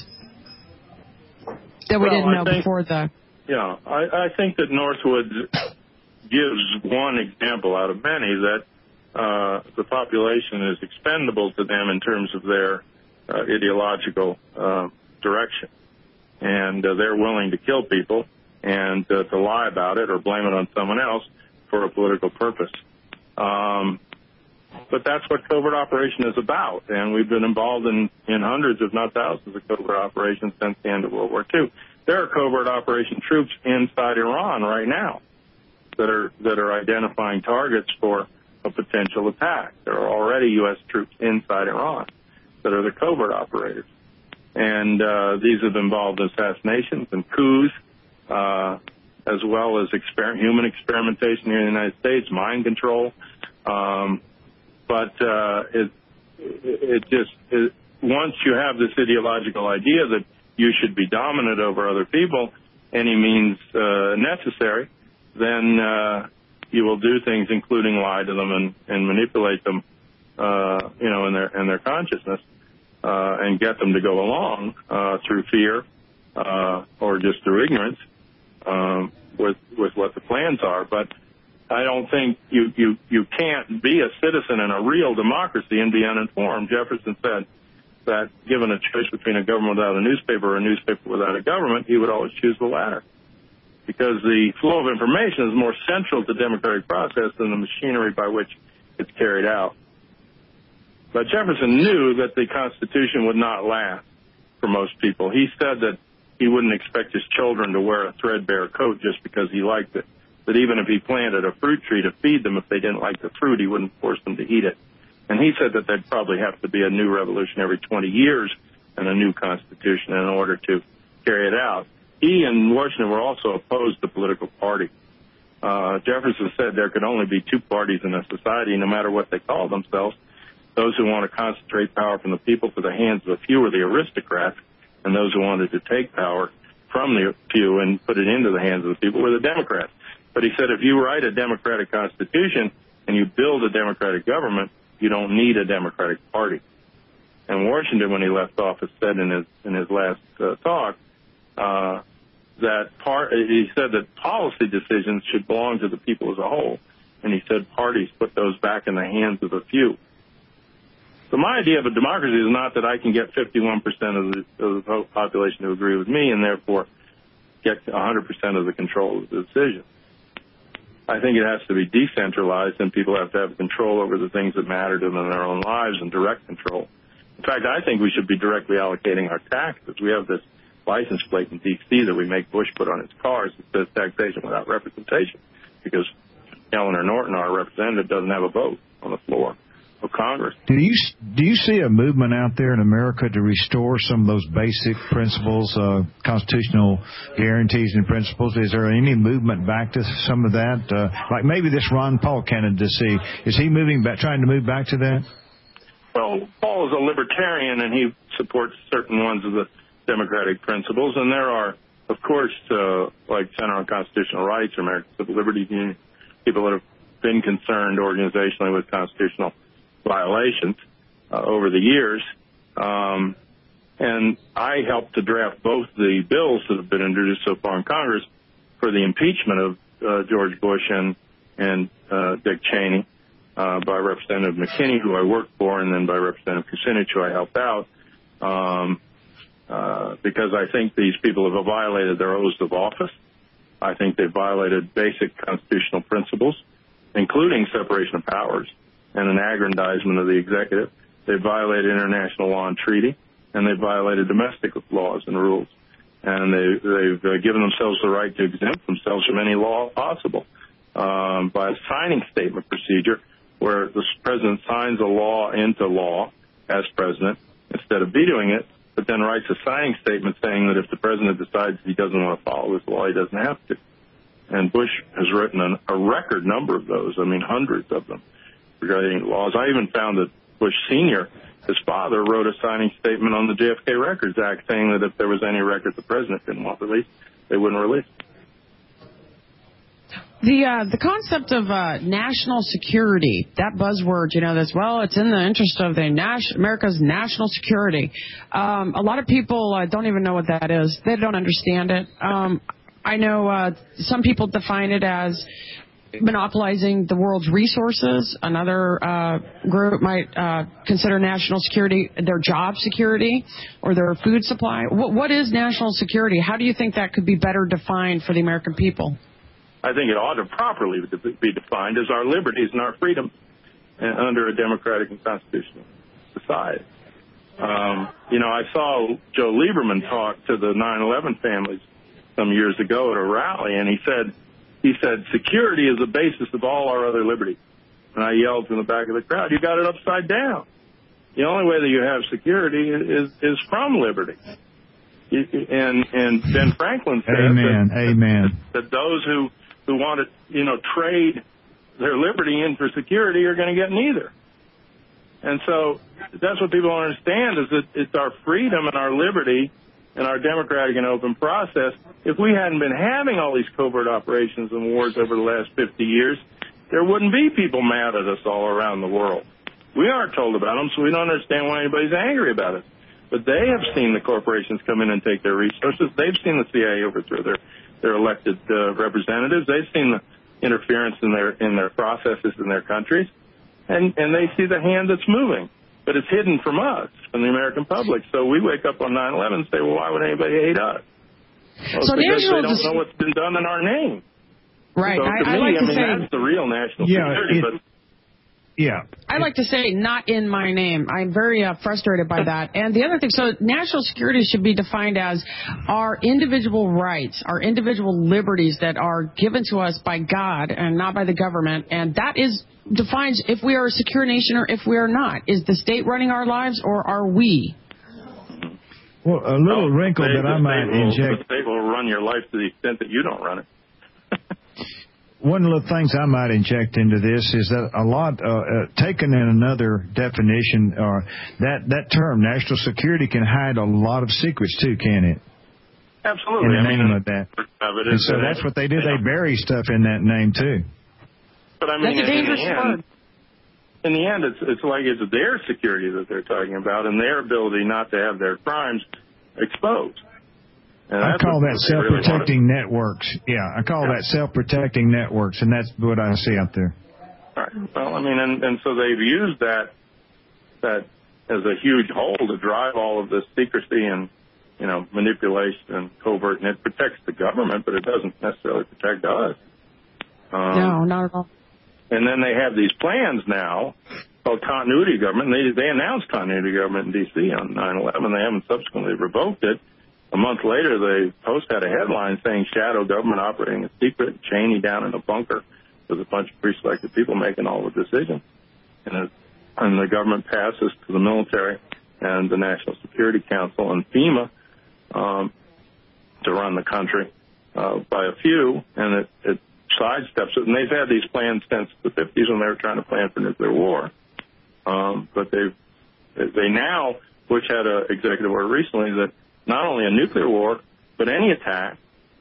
that we well, didn't I know think, before the... Yeah, I, I think that Northwoods gives one example out of many that uh, the population is expendable to them in terms of their uh, ideological uh direction, and uh, they're willing to kill people and uh, to lie about it or blame it on someone else for a political purpose. Um, but that's what covert operation is about, and we've been involved in, in hundreds, if not thousands, of covert operations since the end of World War Two. There are covert operation troops inside Iran right now that are that are identifying targets for a potential attack. There are already U S troops inside Iran that are the covert operators. And uh, these have involved assassinations and coups, uh, as well as exper- human experimentation here in the United States, mind control. Um, but uh, it, it just it, once you have this ideological idea that you should be dominant over other people, any means uh, necessary, then uh, you will do things, including lie to them and, and manipulate them, uh, you know, in their in their consciousness. Uh, and get them to go along uh, through fear uh, or just through ignorance um, with with what the plans are. But I don't think you, you, you can't be a citizen in a real democracy and be uninformed. Jefferson said that given a choice between a government without a newspaper or a newspaper without a government, he would always choose the latter, because the flow of information is more central to democratic process than the machinery by which it's carried out. But Jefferson knew that the Constitution would not last for most people. He said that he wouldn't expect his children to wear a threadbare coat just because he liked it. That even if he planted a fruit tree to feed them, if they didn't like the fruit, he wouldn't force them to eat it. And he said that there'd probably have to be a new revolution every twenty years and a new Constitution in order to carry it out. He and Washington were also opposed to political party. Uh, Jefferson said there could only be two parties in a society, no matter what they call themselves. Those who want to concentrate power from the people to the hands of a few are the aristocrats, and those who wanted to take power from the few and put it into the hands of the people were the Democrats. But he said if you write a democratic constitution and you build a democratic government, you don't need a Democratic Party. And Washington, when he left office, said in his in his last uh, talk uh, that part. He said that policy decisions should belong to the people as a whole, and he said parties put those back in the hands of a few. So my idea of a democracy is not that I can get fifty-one percent of the, of the population to agree with me and therefore get one hundred percent of the control of the decision. I think it has to be decentralized, and people have to have control over the things that matter to them in their own lives and direct control. In fact, I think we should be directly allocating our taxes. We have this license plate in D C that we make Bush put on its cars that says taxation without representation, because Eleanor Norton, our representative, doesn't have a vote on the floor of Congress. Do you do you see a movement out there in America to restore some of those basic principles, uh, constitutional guarantees and principles? Is there any movement back to some of that? Uh, like maybe this Ron Paul candidacy, is he moving back, trying to move back to that? Well, Paul is a libertarian, and he supports certain ones of the democratic principles, and there are, of course, uh, like Center on Constitutional Rights or American Civil Liberties Union, people that have been concerned organizationally with constitutional violations uh, over the years. Um, and I helped to draft both the bills that have been introduced so far in Congress for the impeachment of uh, George Bush and, and uh, Dick Cheney uh, by Representative McKinney, who I worked for, and then by Representative Kucinich, who I helped out, um, uh, because I think these people have violated their oaths of office. I think they've violated basic constitutional principles, including separation of powers and an aggrandizement of the executive. They violated international law and treaty, and they violated domestic laws and rules. And they, they've uh, given themselves the right to exempt themselves from any law possible. um, by a signing statement procedure where the president signs a law into law as president instead of vetoing it, but then writes a signing statement saying that if the president decides he doesn't want to follow this law, he doesn't have to. And Bush has written an, a record number of those, I mean hundreds of them, regarding laws. I even found that Bush Senior, his father, wrote a signing statement on the J F K Records Act saying that if there was any record the president didn't want released, they wouldn't release it. The uh, the concept of uh, national security, that buzzword, you know, that's, well, it's in the interest of the nas- America's national security. Um, a lot of people uh, don't even know what that is. They don't understand it. Um, I know uh, some people define it as monopolizing the world's resources. Another uh, group might uh, consider national security their job security or their food supply. What, what is national security? How do you think that could be better defined for the American people? I think it ought to properly be defined as our liberties and our freedoms under a democratic and constitutional society. Um, you know, I saw Joe Lieberman talk to the nine eleven families some years ago at a rally, and he said, he said, security is the basis of all our other liberties. And I yelled from the back of the crowd, you got it upside down. The only way that you have security is, is from liberty. And, and Ben Franklin said Amen. that, Amen. that, that those who who want to, you know, trade their liberty in for security are going to get neither. And so that's what people don't understand is that it's our freedom and our liberty and our democratic and open process. If we hadn't been having all these covert operations and wars over the last fifty years, there wouldn't be people mad at us all around the world. We aren't told about them, so we don't understand why anybody's angry about it. But they have seen the corporations come in and take their resources. They've seen the C I A overthrow their their elected uh, representatives. They've seen the interference in their in their processes in their countries, and and they see the hand that's moving, but it's hidden from us, from the American public. So we wake up on nine eleven and say, well, why would anybody hate us? Well, so because they don't dis- know what's been done in our name. Right. So to I, me, I like I to mean, say that's the real national Yeah, security. it, but yeah. I like to say not in my name. I'm very uh, frustrated by that. And the other thing, so national security should be defined as our individual rights, our individual liberties that are given to us by God and not by the government. And that is defines if we are a secure nation or if we are not. Is the state running our lives or are we? Well, a little oh, wrinkle they, that I might will, inject. The state will run your life to the extent that you don't run it. One of the things I might inject into this is that a lot, uh, uh, taken in another definition, uh, that, that term, national security, can hide a lot of secrets, too, can it? Absolutely. In the I name mean, of that. Of it and is so that that's what they do. you know, They bury stuff in that name, too. But I mean, that's a dangerous in the word. end, in the end, it's, it's like it's their security that they're talking about and their ability not to have their crimes exposed. And I call that self-protecting really networks. Yeah, I call yeah. that self-protecting networks, and that's what I see out there. All right. Well, I mean, and, and so they've used that that as a huge hole to drive all of this secrecy and, you know, manipulation and covert, and it protects the government, but it doesn't necessarily protect us. Um, No, not at all. And then they have these plans now called continuity government. They they announced continuity government in D C on nine eleven. They haven't subsequently revoked it. A month later, the Post had a headline saying shadow government operating in secret, Cheney down in a bunker with a bunch of pre-selected people making all the decisions. And, it, and the government passes to the military and the National Security Council and FEMA um, to run the country uh, by a few, and it, it sidesteps it. And they've had these plans since the fifties when they were trying to plan for nuclear war. Um, but they've, they now, Bush had an executive order recently that not only a nuclear war, but any attack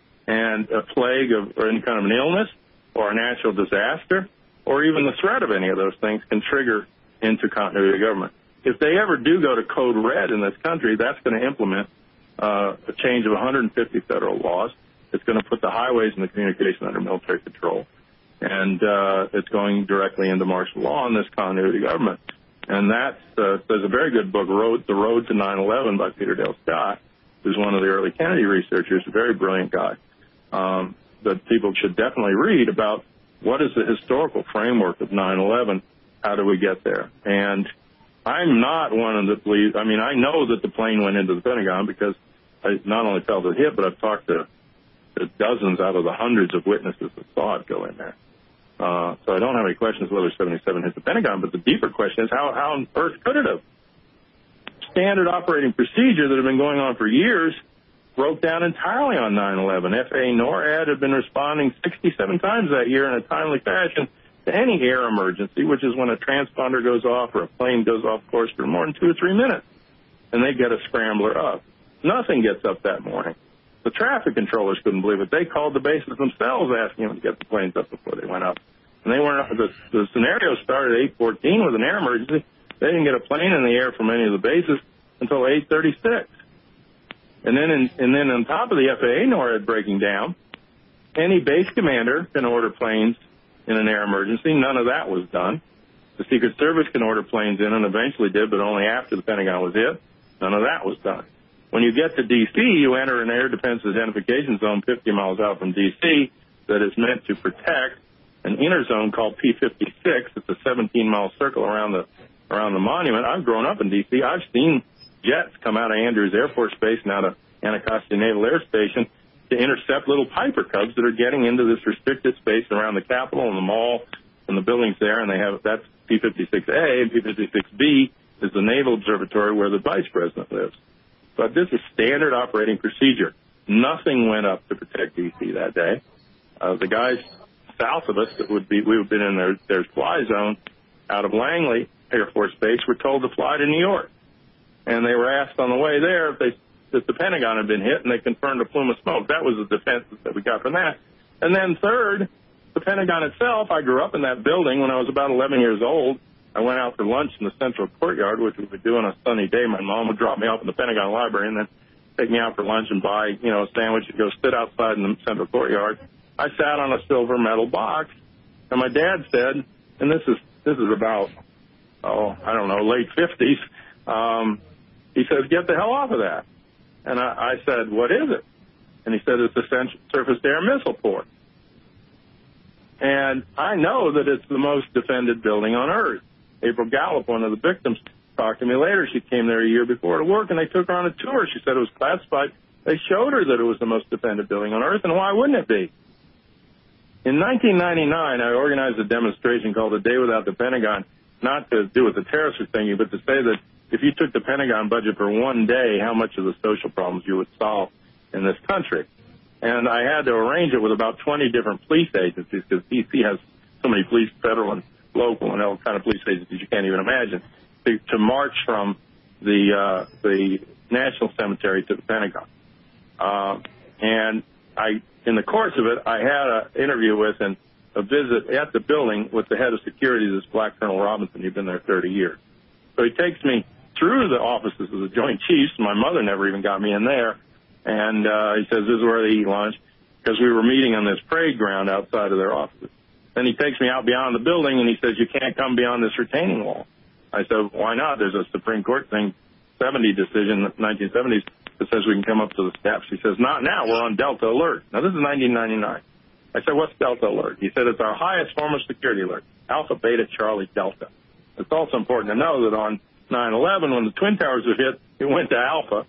and a plague of, or any kind of an illness or a natural disaster or even the threat of any of those things can trigger into continuity of government. If they ever do go to code red in this country, that's going to implement uh, a change of one hundred fifty federal laws. It's going to put the highways and the communication under military control. And uh, it's going directly into martial law in this continuity government. And that's, uh, there's a very good book, Road, The Road to nine eleven by Peter Dale Scott, who's one of the early Kennedy researchers, a very brilliant guy, um, that people should definitely read about what is the historical framework of nine eleven, how do we get there? And I'm not one of the believes, I mean, I know that the plane went into the Pentagon because I not only felt it hit, but I've talked to, to dozens out of the hundreds of witnesses that saw it go in there. Uh, so I don't have any questions whether seventy-seven hit the Pentagon, but the deeper question is how, how on earth could it have? Standard operating procedure that had been going on for years broke down entirely on nine eleven. F A A NORAD had been responding sixty-seven times that year in a timely fashion to any air emergency, which is when a transponder goes off or a plane goes off course for more than two or three minutes, and they get a scrambler up. Nothing gets up that morning. The traffic controllers couldn't believe it. They called the bases themselves asking them to get the planes up before they went up. And they weren't, the, the scenario started at eight fourteen with an air emergency. They didn't get a plane in the air from any of the bases until eight thirty-six. And then, in, and then on top of the F A A NORAD breaking down, any base commander can order planes in an air emergency. None of that was done. The Secret Service can order planes in and eventually did, but only after the Pentagon was hit. None of that was done. When you get to D C, you enter an air defense identification zone fifty miles out from D C that is meant to protect an inner zone called P fifty-six. It's a seventeen mile circle around the around the monument. I've grown up in D C. I've seen jets come out of Andrews Air Force Base and out of Anacostia Naval Air Station to intercept little Piper Cubs that are getting into this restricted space around the Capitol and the mall and the buildings there. And they have, that's P fifty-six A, and P fifty-six B is the Naval Observatory where the Vice President lives. But this is standard operating procedure. Nothing went up to protect D C that day. Uh, the guys south of us that would be, we would have been in their, their fly zone out of Langley Air Force Base were told to fly to New York. And they were asked on the way there if they, if the Pentagon had been hit, and they confirmed a plume of smoke. That was the defense that we got from that. And then third, the Pentagon itself. I grew up in that building when I was about eleven years old. I went out for lunch in the Central Courtyard, which we would do on a sunny day. My mom would drop me off in the Pentagon Library and then take me out for lunch and buy, you know, a sandwich and go sit outside in the Central Courtyard. I sat on a silver metal box, and my dad said, and this is this is about, oh, I don't know, late fifties, um, he says, get the hell off of that. And I, I said, what is it? And he said, it's a surface-to-air missile port. And I know that it's the most defended building on Earth. April Gallup, one of the victims, talked to me later. She came there a year before to work, and they took her on a tour. She said it was classified. They showed her that it was the most defended building on Earth, and why wouldn't it be? In nineteen ninety-nine, I organized a demonstration called The Day Without the Pentagon, not to do with the terrorists were thinking, but to say that if you took the Pentagon budget for one day, how much of the social problems you would solve in this country. And I had to arrange it with about twenty different police agencies, because D C has so many police, federal and local and all kind of police agencies you can't even imagine, to, to march from the uh, the National Cemetery to the Pentagon. Uh, and I, in the course of it, I had an interview with and a visit at the building with the head of security, this Black Colonel Robinson. He'd been there thirty years. So he takes me through the offices of the Joint Chiefs. My mother never even got me in there. And uh, he says, this is where they eat lunch, because we were meeting on this parade ground outside of their offices. Then he takes me out beyond the building, and he says, you can't come beyond this retaining wall. I said, why not? There's a Supreme Court thing, seventy decision, nineteen seventies, that says we can come up to the steps. He says, not now. We're on Delta Alert. Now, this is nineteen ninety-nine. I said, what's Delta Alert? He said, it's our highest form of security alert, Alpha, Beta, Charlie, Delta. It's also important to know that on nine eleven, when the Twin Towers were hit, it went to Alpha.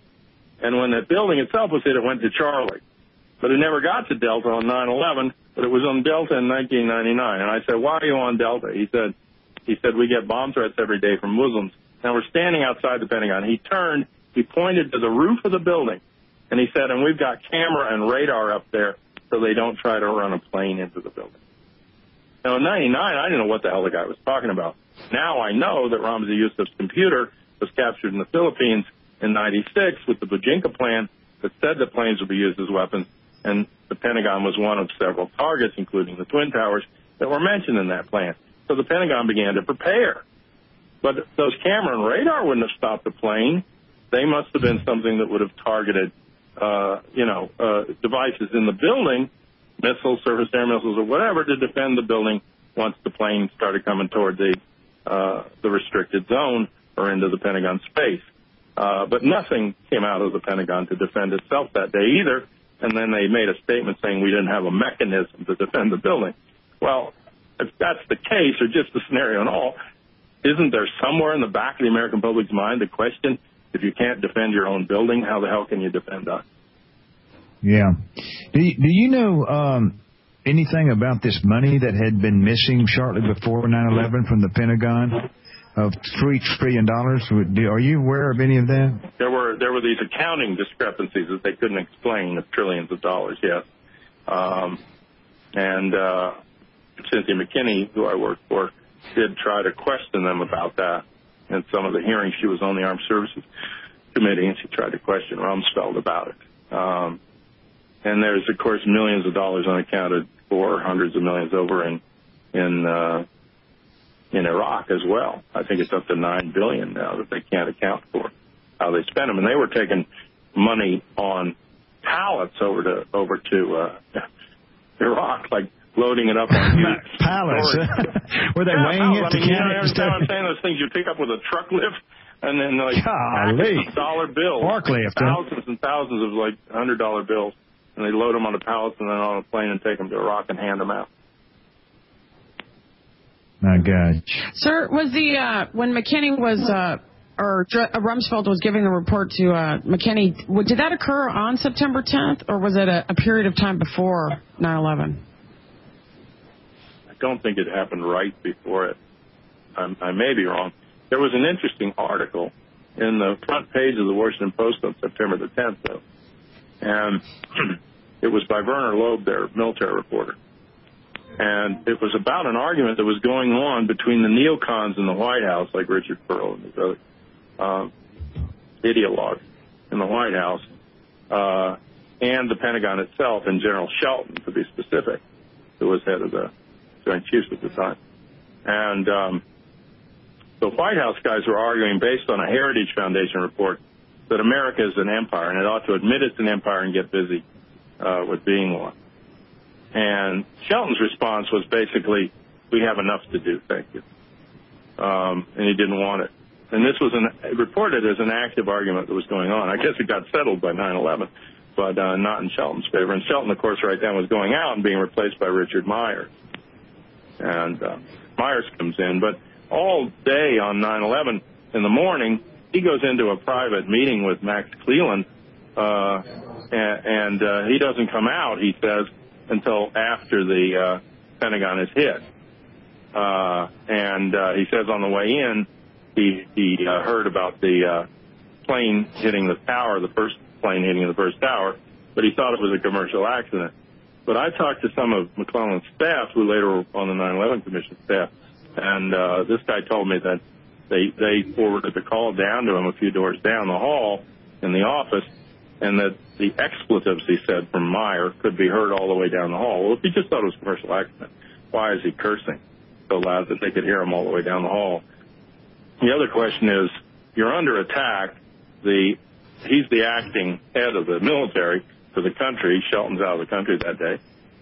And when the building itself was hit, it went to Charlie. But it never got to Delta on nine eleven, but it was on Delta in nineteen ninety-nine. And I said, why are you on Delta? He said, he said, we get bomb threats every day from Muslims. Now, we're standing outside the Pentagon. He turned, he pointed to the roof of the building, and he said, and we've got camera and radar up there so they don't try to run a plane into the building. Now, in ninety-nine, I didn't know what the hell the guy was talking about. Now I know that Ramzi Yousef's computer was captured in the Philippines in ninety-six with the Bujinka plan that said that planes would be used as weapons, and the Pentagon was one of several targets, including the Twin Towers, that were mentioned in that plan. So the Pentagon began to prepare. But those camera and radar wouldn't have stopped the plane. They must have been something that would have targeted, uh, you know, uh, devices in the building, missiles, surface-to-air missiles, or whatever, to defend the building once the plane started coming toward the uh, the restricted zone or into the Pentagon space. Uh, but nothing came out of the Pentagon to defend itself that day either. And then they made a statement saying we didn't have a mechanism to defend the building. Well, if that's the case, or just the scenario and all, isn't there somewhere in the back of the American public's mind the question, if you can't defend your own building, how the hell can you defend us? Yeah. Do you, do you know, um, anything about this money that had been missing shortly before nine eleven from the Pentagon of three trillion dollars? Are you aware of any of that? There were there were these accounting discrepancies that they couldn't explain of trillions of dollars, yes. Um, and uh, Cynthia McKinney, who I worked for, did try to question them about that. In some of the hearings, she was on the Armed Services Committee, and she tried to question Rumsfeld about it. Um, and there's, of course, millions of dollars unaccounted for, hundreds of millions over in in uh, in Iraq as well. I think it's up to nine billion dollars now that they can't account for how they spend them. And they were taking money on pallets over to over to uh, Iraq, like loading it up on huge pallets. Were they yeah, weighing pallets. it? I mean, you know, every time I'm saying those things, you pick up with a truck lift, and then like Golly. dollar bills, Forklift, thousands and thousands of like hundred dollar bills, and they load them on the pallets and then on a plane and take them to Iraq and hand them out. My God. Sir, was the uh, when McKinney was uh, or uh, Rumsfeld was giving the report to uh, McKinney, did that occur on September tenth, or was it a, a period of time before nine eleven? I don't think it happened right before it. I'm, I may be wrong. There was an interesting article in the front page of the Washington Post on September the tenth, though, and it was by Werner Loeb, their military reporter. And it was about an argument that was going on between the neocons in the White House, like Richard Perle and these other um, ideologues in the White House, uh, and the Pentagon itself, and General Shelton, to be specific, who was head of the Joint Chiefs at the time. And um, the White House guys were arguing, based on a Heritage Foundation report, that America is an empire, and it ought to admit it's an empire and get busy uh, with being one. And Shelton's response was basically, we have enough to do, thank you. Um, and he didn't want it. And this was an, reported as an active argument that was going on. I guess it got settled by nine eleven, but uh, not in Shelton's favor. And Shelton, of course, right then was going out and being replaced by Richard Myers. And uh, Myers comes in. But all day on nine eleven, in the morning, he goes into a private meeting with Max Cleland, uh, and, and uh, he doesn't come out, he says, until after the uh, Pentagon is hit. Uh, and uh, he says on the way in, he, he uh, heard about the uh, plane hitting the tower, the first plane hitting the first tower, but he thought it was a commercial accident. But I talked to some of McClellan's staff, who later were on the nine eleven Commission staff, and uh, this guy told me that they, they forwarded the call down to him a few doors down the hall in the office, and that the expletives, he said, from Meyer could be heard all the way down the hall. Well, if he just thought it was a commercial accident, why is he cursing so loud that they could hear him all the way down the hall? The other question is, you're under attack. The He's the acting head of the military for the country. Shelton's out of the country that day.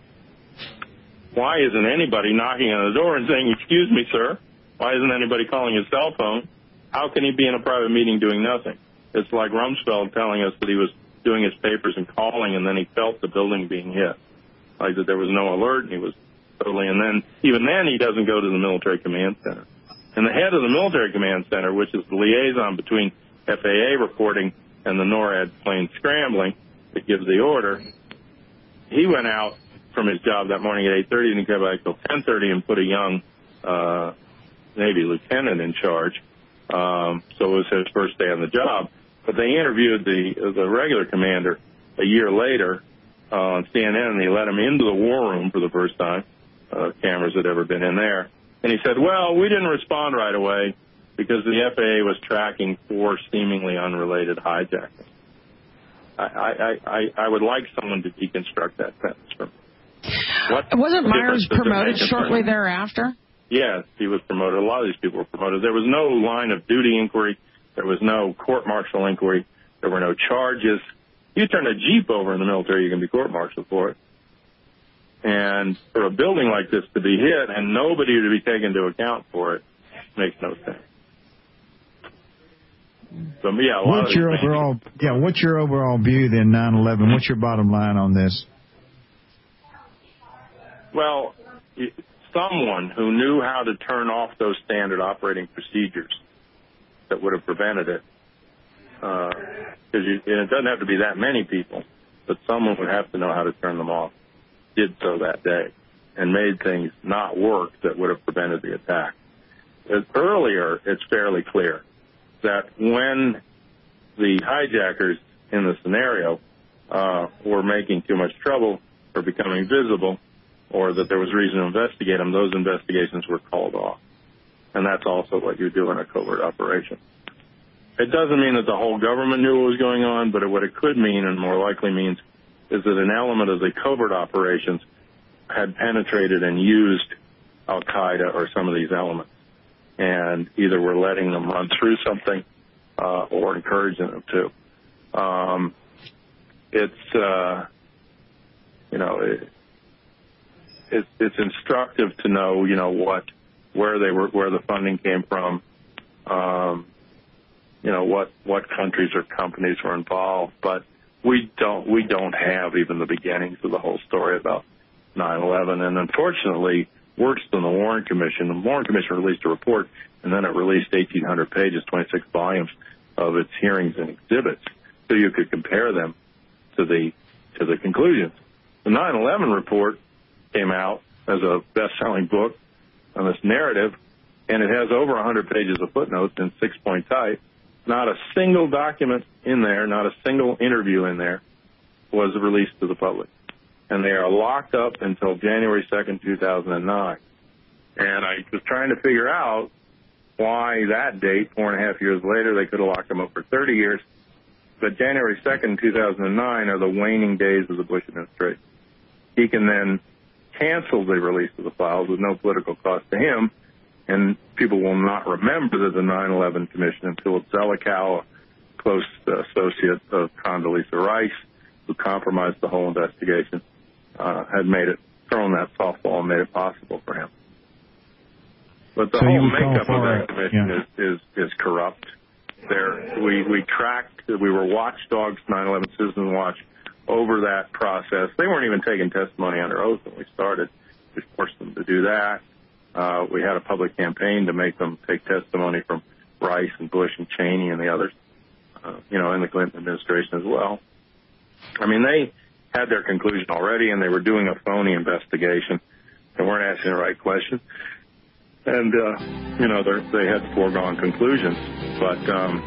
Why isn't anybody knocking on the door and saying, excuse me, sir? Why isn't anybody calling his cell phone? How can he be in a private meeting doing nothing? It's like Rumsfeld telling us that he was doing his papers and calling, and then he felt the building being hit, like that there was no alert, and he was totally, and then even then he doesn't go to the Military Command Center. And the head of the Military Command Center, which is the liaison between F A A reporting and the NORAD plane scrambling that gives the order, he went out from his job that morning at eight thirty, and he came back till ten thirty and put a young uh, Navy lieutenant in charge. Um, so it was his first day on the job. But they interviewed the the regular commander a year later uh, on C N N, and they let him into the war room for the first time. Uh, cameras had ever been in there. And he said, well, we didn't respond right away because the F A A was tracking four seemingly unrelated hijackings. I, I, I, I would like someone to deconstruct that sentence for me. What Wasn't Myers promoted shortly thereafter? Yes, he was promoted. A lot of these people were promoted. There was no line of duty inquiry. There was no court-martial inquiry. There were no charges. You turn a Jeep over in the military, you can be court-martialed for it. And for a building like this to be hit and nobody to be taken into account for it makes no sense. So, yeah, a lot what's of your overall? Yeah, what's your overall view then? nine eleven. What's your bottom line on this? Well, someone who knew how to turn off those standard operating procedures that would have prevented it, because uh, it doesn't have to be that many people, but someone would have to know how to turn them off. did so that day and made things not work that would have prevented the attack. As earlier, it's fairly clear that when the hijackers in the scenario uh, were making too much trouble or becoming visible, or that there was reason to investigate them, those investigations were called off. And that's also what you do in a covert operation. It doesn't mean that the whole government knew what was going on, but what it could mean, and more likely means, is that an element of the covert operations had penetrated and used al-Qaeda or some of these elements, and either were letting them run through something uh, or encouraging them to. Um, it's, uh, you know, it, it, it's instructive to know, you know, what, where they were, where the funding came from, um, you know, what, what countries or companies were involved, but we don't, we don't have even the beginnings of the whole story about nine eleven. And unfortunately, worse than the Warren Commission, the Warren Commission released a report, and then it released eighteen hundred pages, twenty-six volumes of its hearings and exhibits, so you could compare them to the, to the conclusions. The nine eleven report came out as a best-selling book on this narrative, and it has over one hundred pages of footnotes in six-point type. Not a single document in there, not a single interview in there was released to the public. And they are locked up until January second, two thousand nine. And I was trying to figure out why that date, four and a half years later, they could have locked them up for thirty years. But January second, two thousand nine are the waning days of the Bush administration. He can then cancel the release of the files with no political cost to him, and people will not remember that the nine eleven Commission until Zelikow, a close associate of Condoleezza Rice, who compromised the whole investigation, uh, had made it, thrown that softball and made it possible for him. But the so whole makeup of that commission yeah. is, is, is corrupt. There, we, we tracked, we were watchdogs, nine eleven Citizen Watch, over that process. They weren't even taking testimony under oath when we started. We forced them to do that. Uh, we had a public campaign to make them take testimony from Rice and Bush and Cheney and the others, uh, you know, in the Clinton administration as well. I mean, they had their conclusion already, and they were doing a phony investigation. They weren't asking the right questions. And, uh, you know, they had foregone conclusions. But,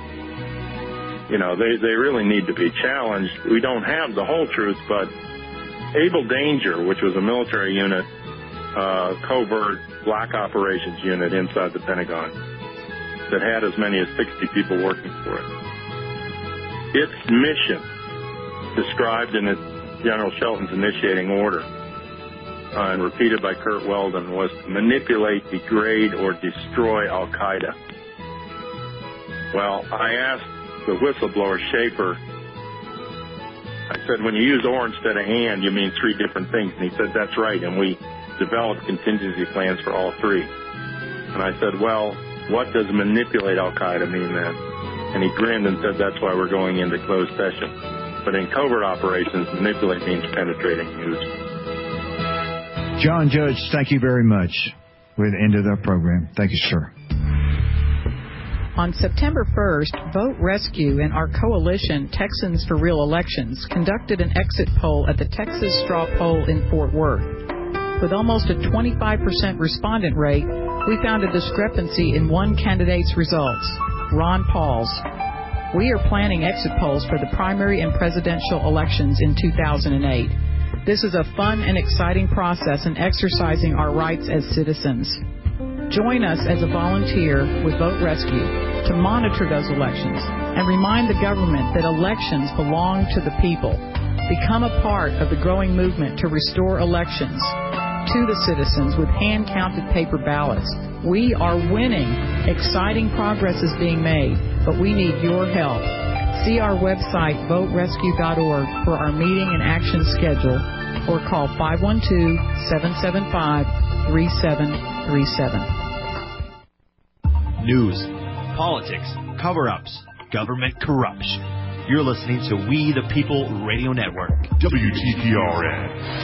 um, you know, they, they really need to be challenged. We don't have the whole truth, but Able Danger, which was a military unit, uh, covert black operations unit inside the Pentagon that had as many as sixty people working for it. Its mission, described in its General Shelton's initiating order uh, and repeated by Kurt Weldon, was to manipulate, degrade, or destroy al-Qaeda. Well, I asked the whistleblower Schaefer, I said, when you use or instead of and, you mean three different things. And he said, that's right, and we developed contingency plans for all three. And I said, well, what does manipulate al-Qaeda mean then? And he grinned and said, that's why we're going into closed session. But in covert operations, manipulate means penetrating news. John Judge, thank you very much. We're at the end of our program. Thank you, sir. On September first, Vote Rescue and our coalition, Texans for Real Elections, conducted an exit poll at the Texas Straw Poll in Fort Worth. With almost a twenty-five percent respondent rate, we found a discrepancy in one candidate's results, Ron Paul's. We are planning exit polls for the primary and presidential elections in two thousand eight. This is a fun and exciting process in exercising our rights as citizens. Join us as a volunteer with Vote Rescue to monitor those elections and remind the government that elections belong to the people. Become a part of the growing movement to restore elections to the citizens with hand-counted paper ballots. We are winning. Exciting progress is being made, but we need your help. See our website, vote rescue dot org, for our meeting and action schedule, or call five one two, seven seven five, three seven three seven. News, politics, cover-ups, government corruption. You're listening to We the People Radio Network. W T P R N.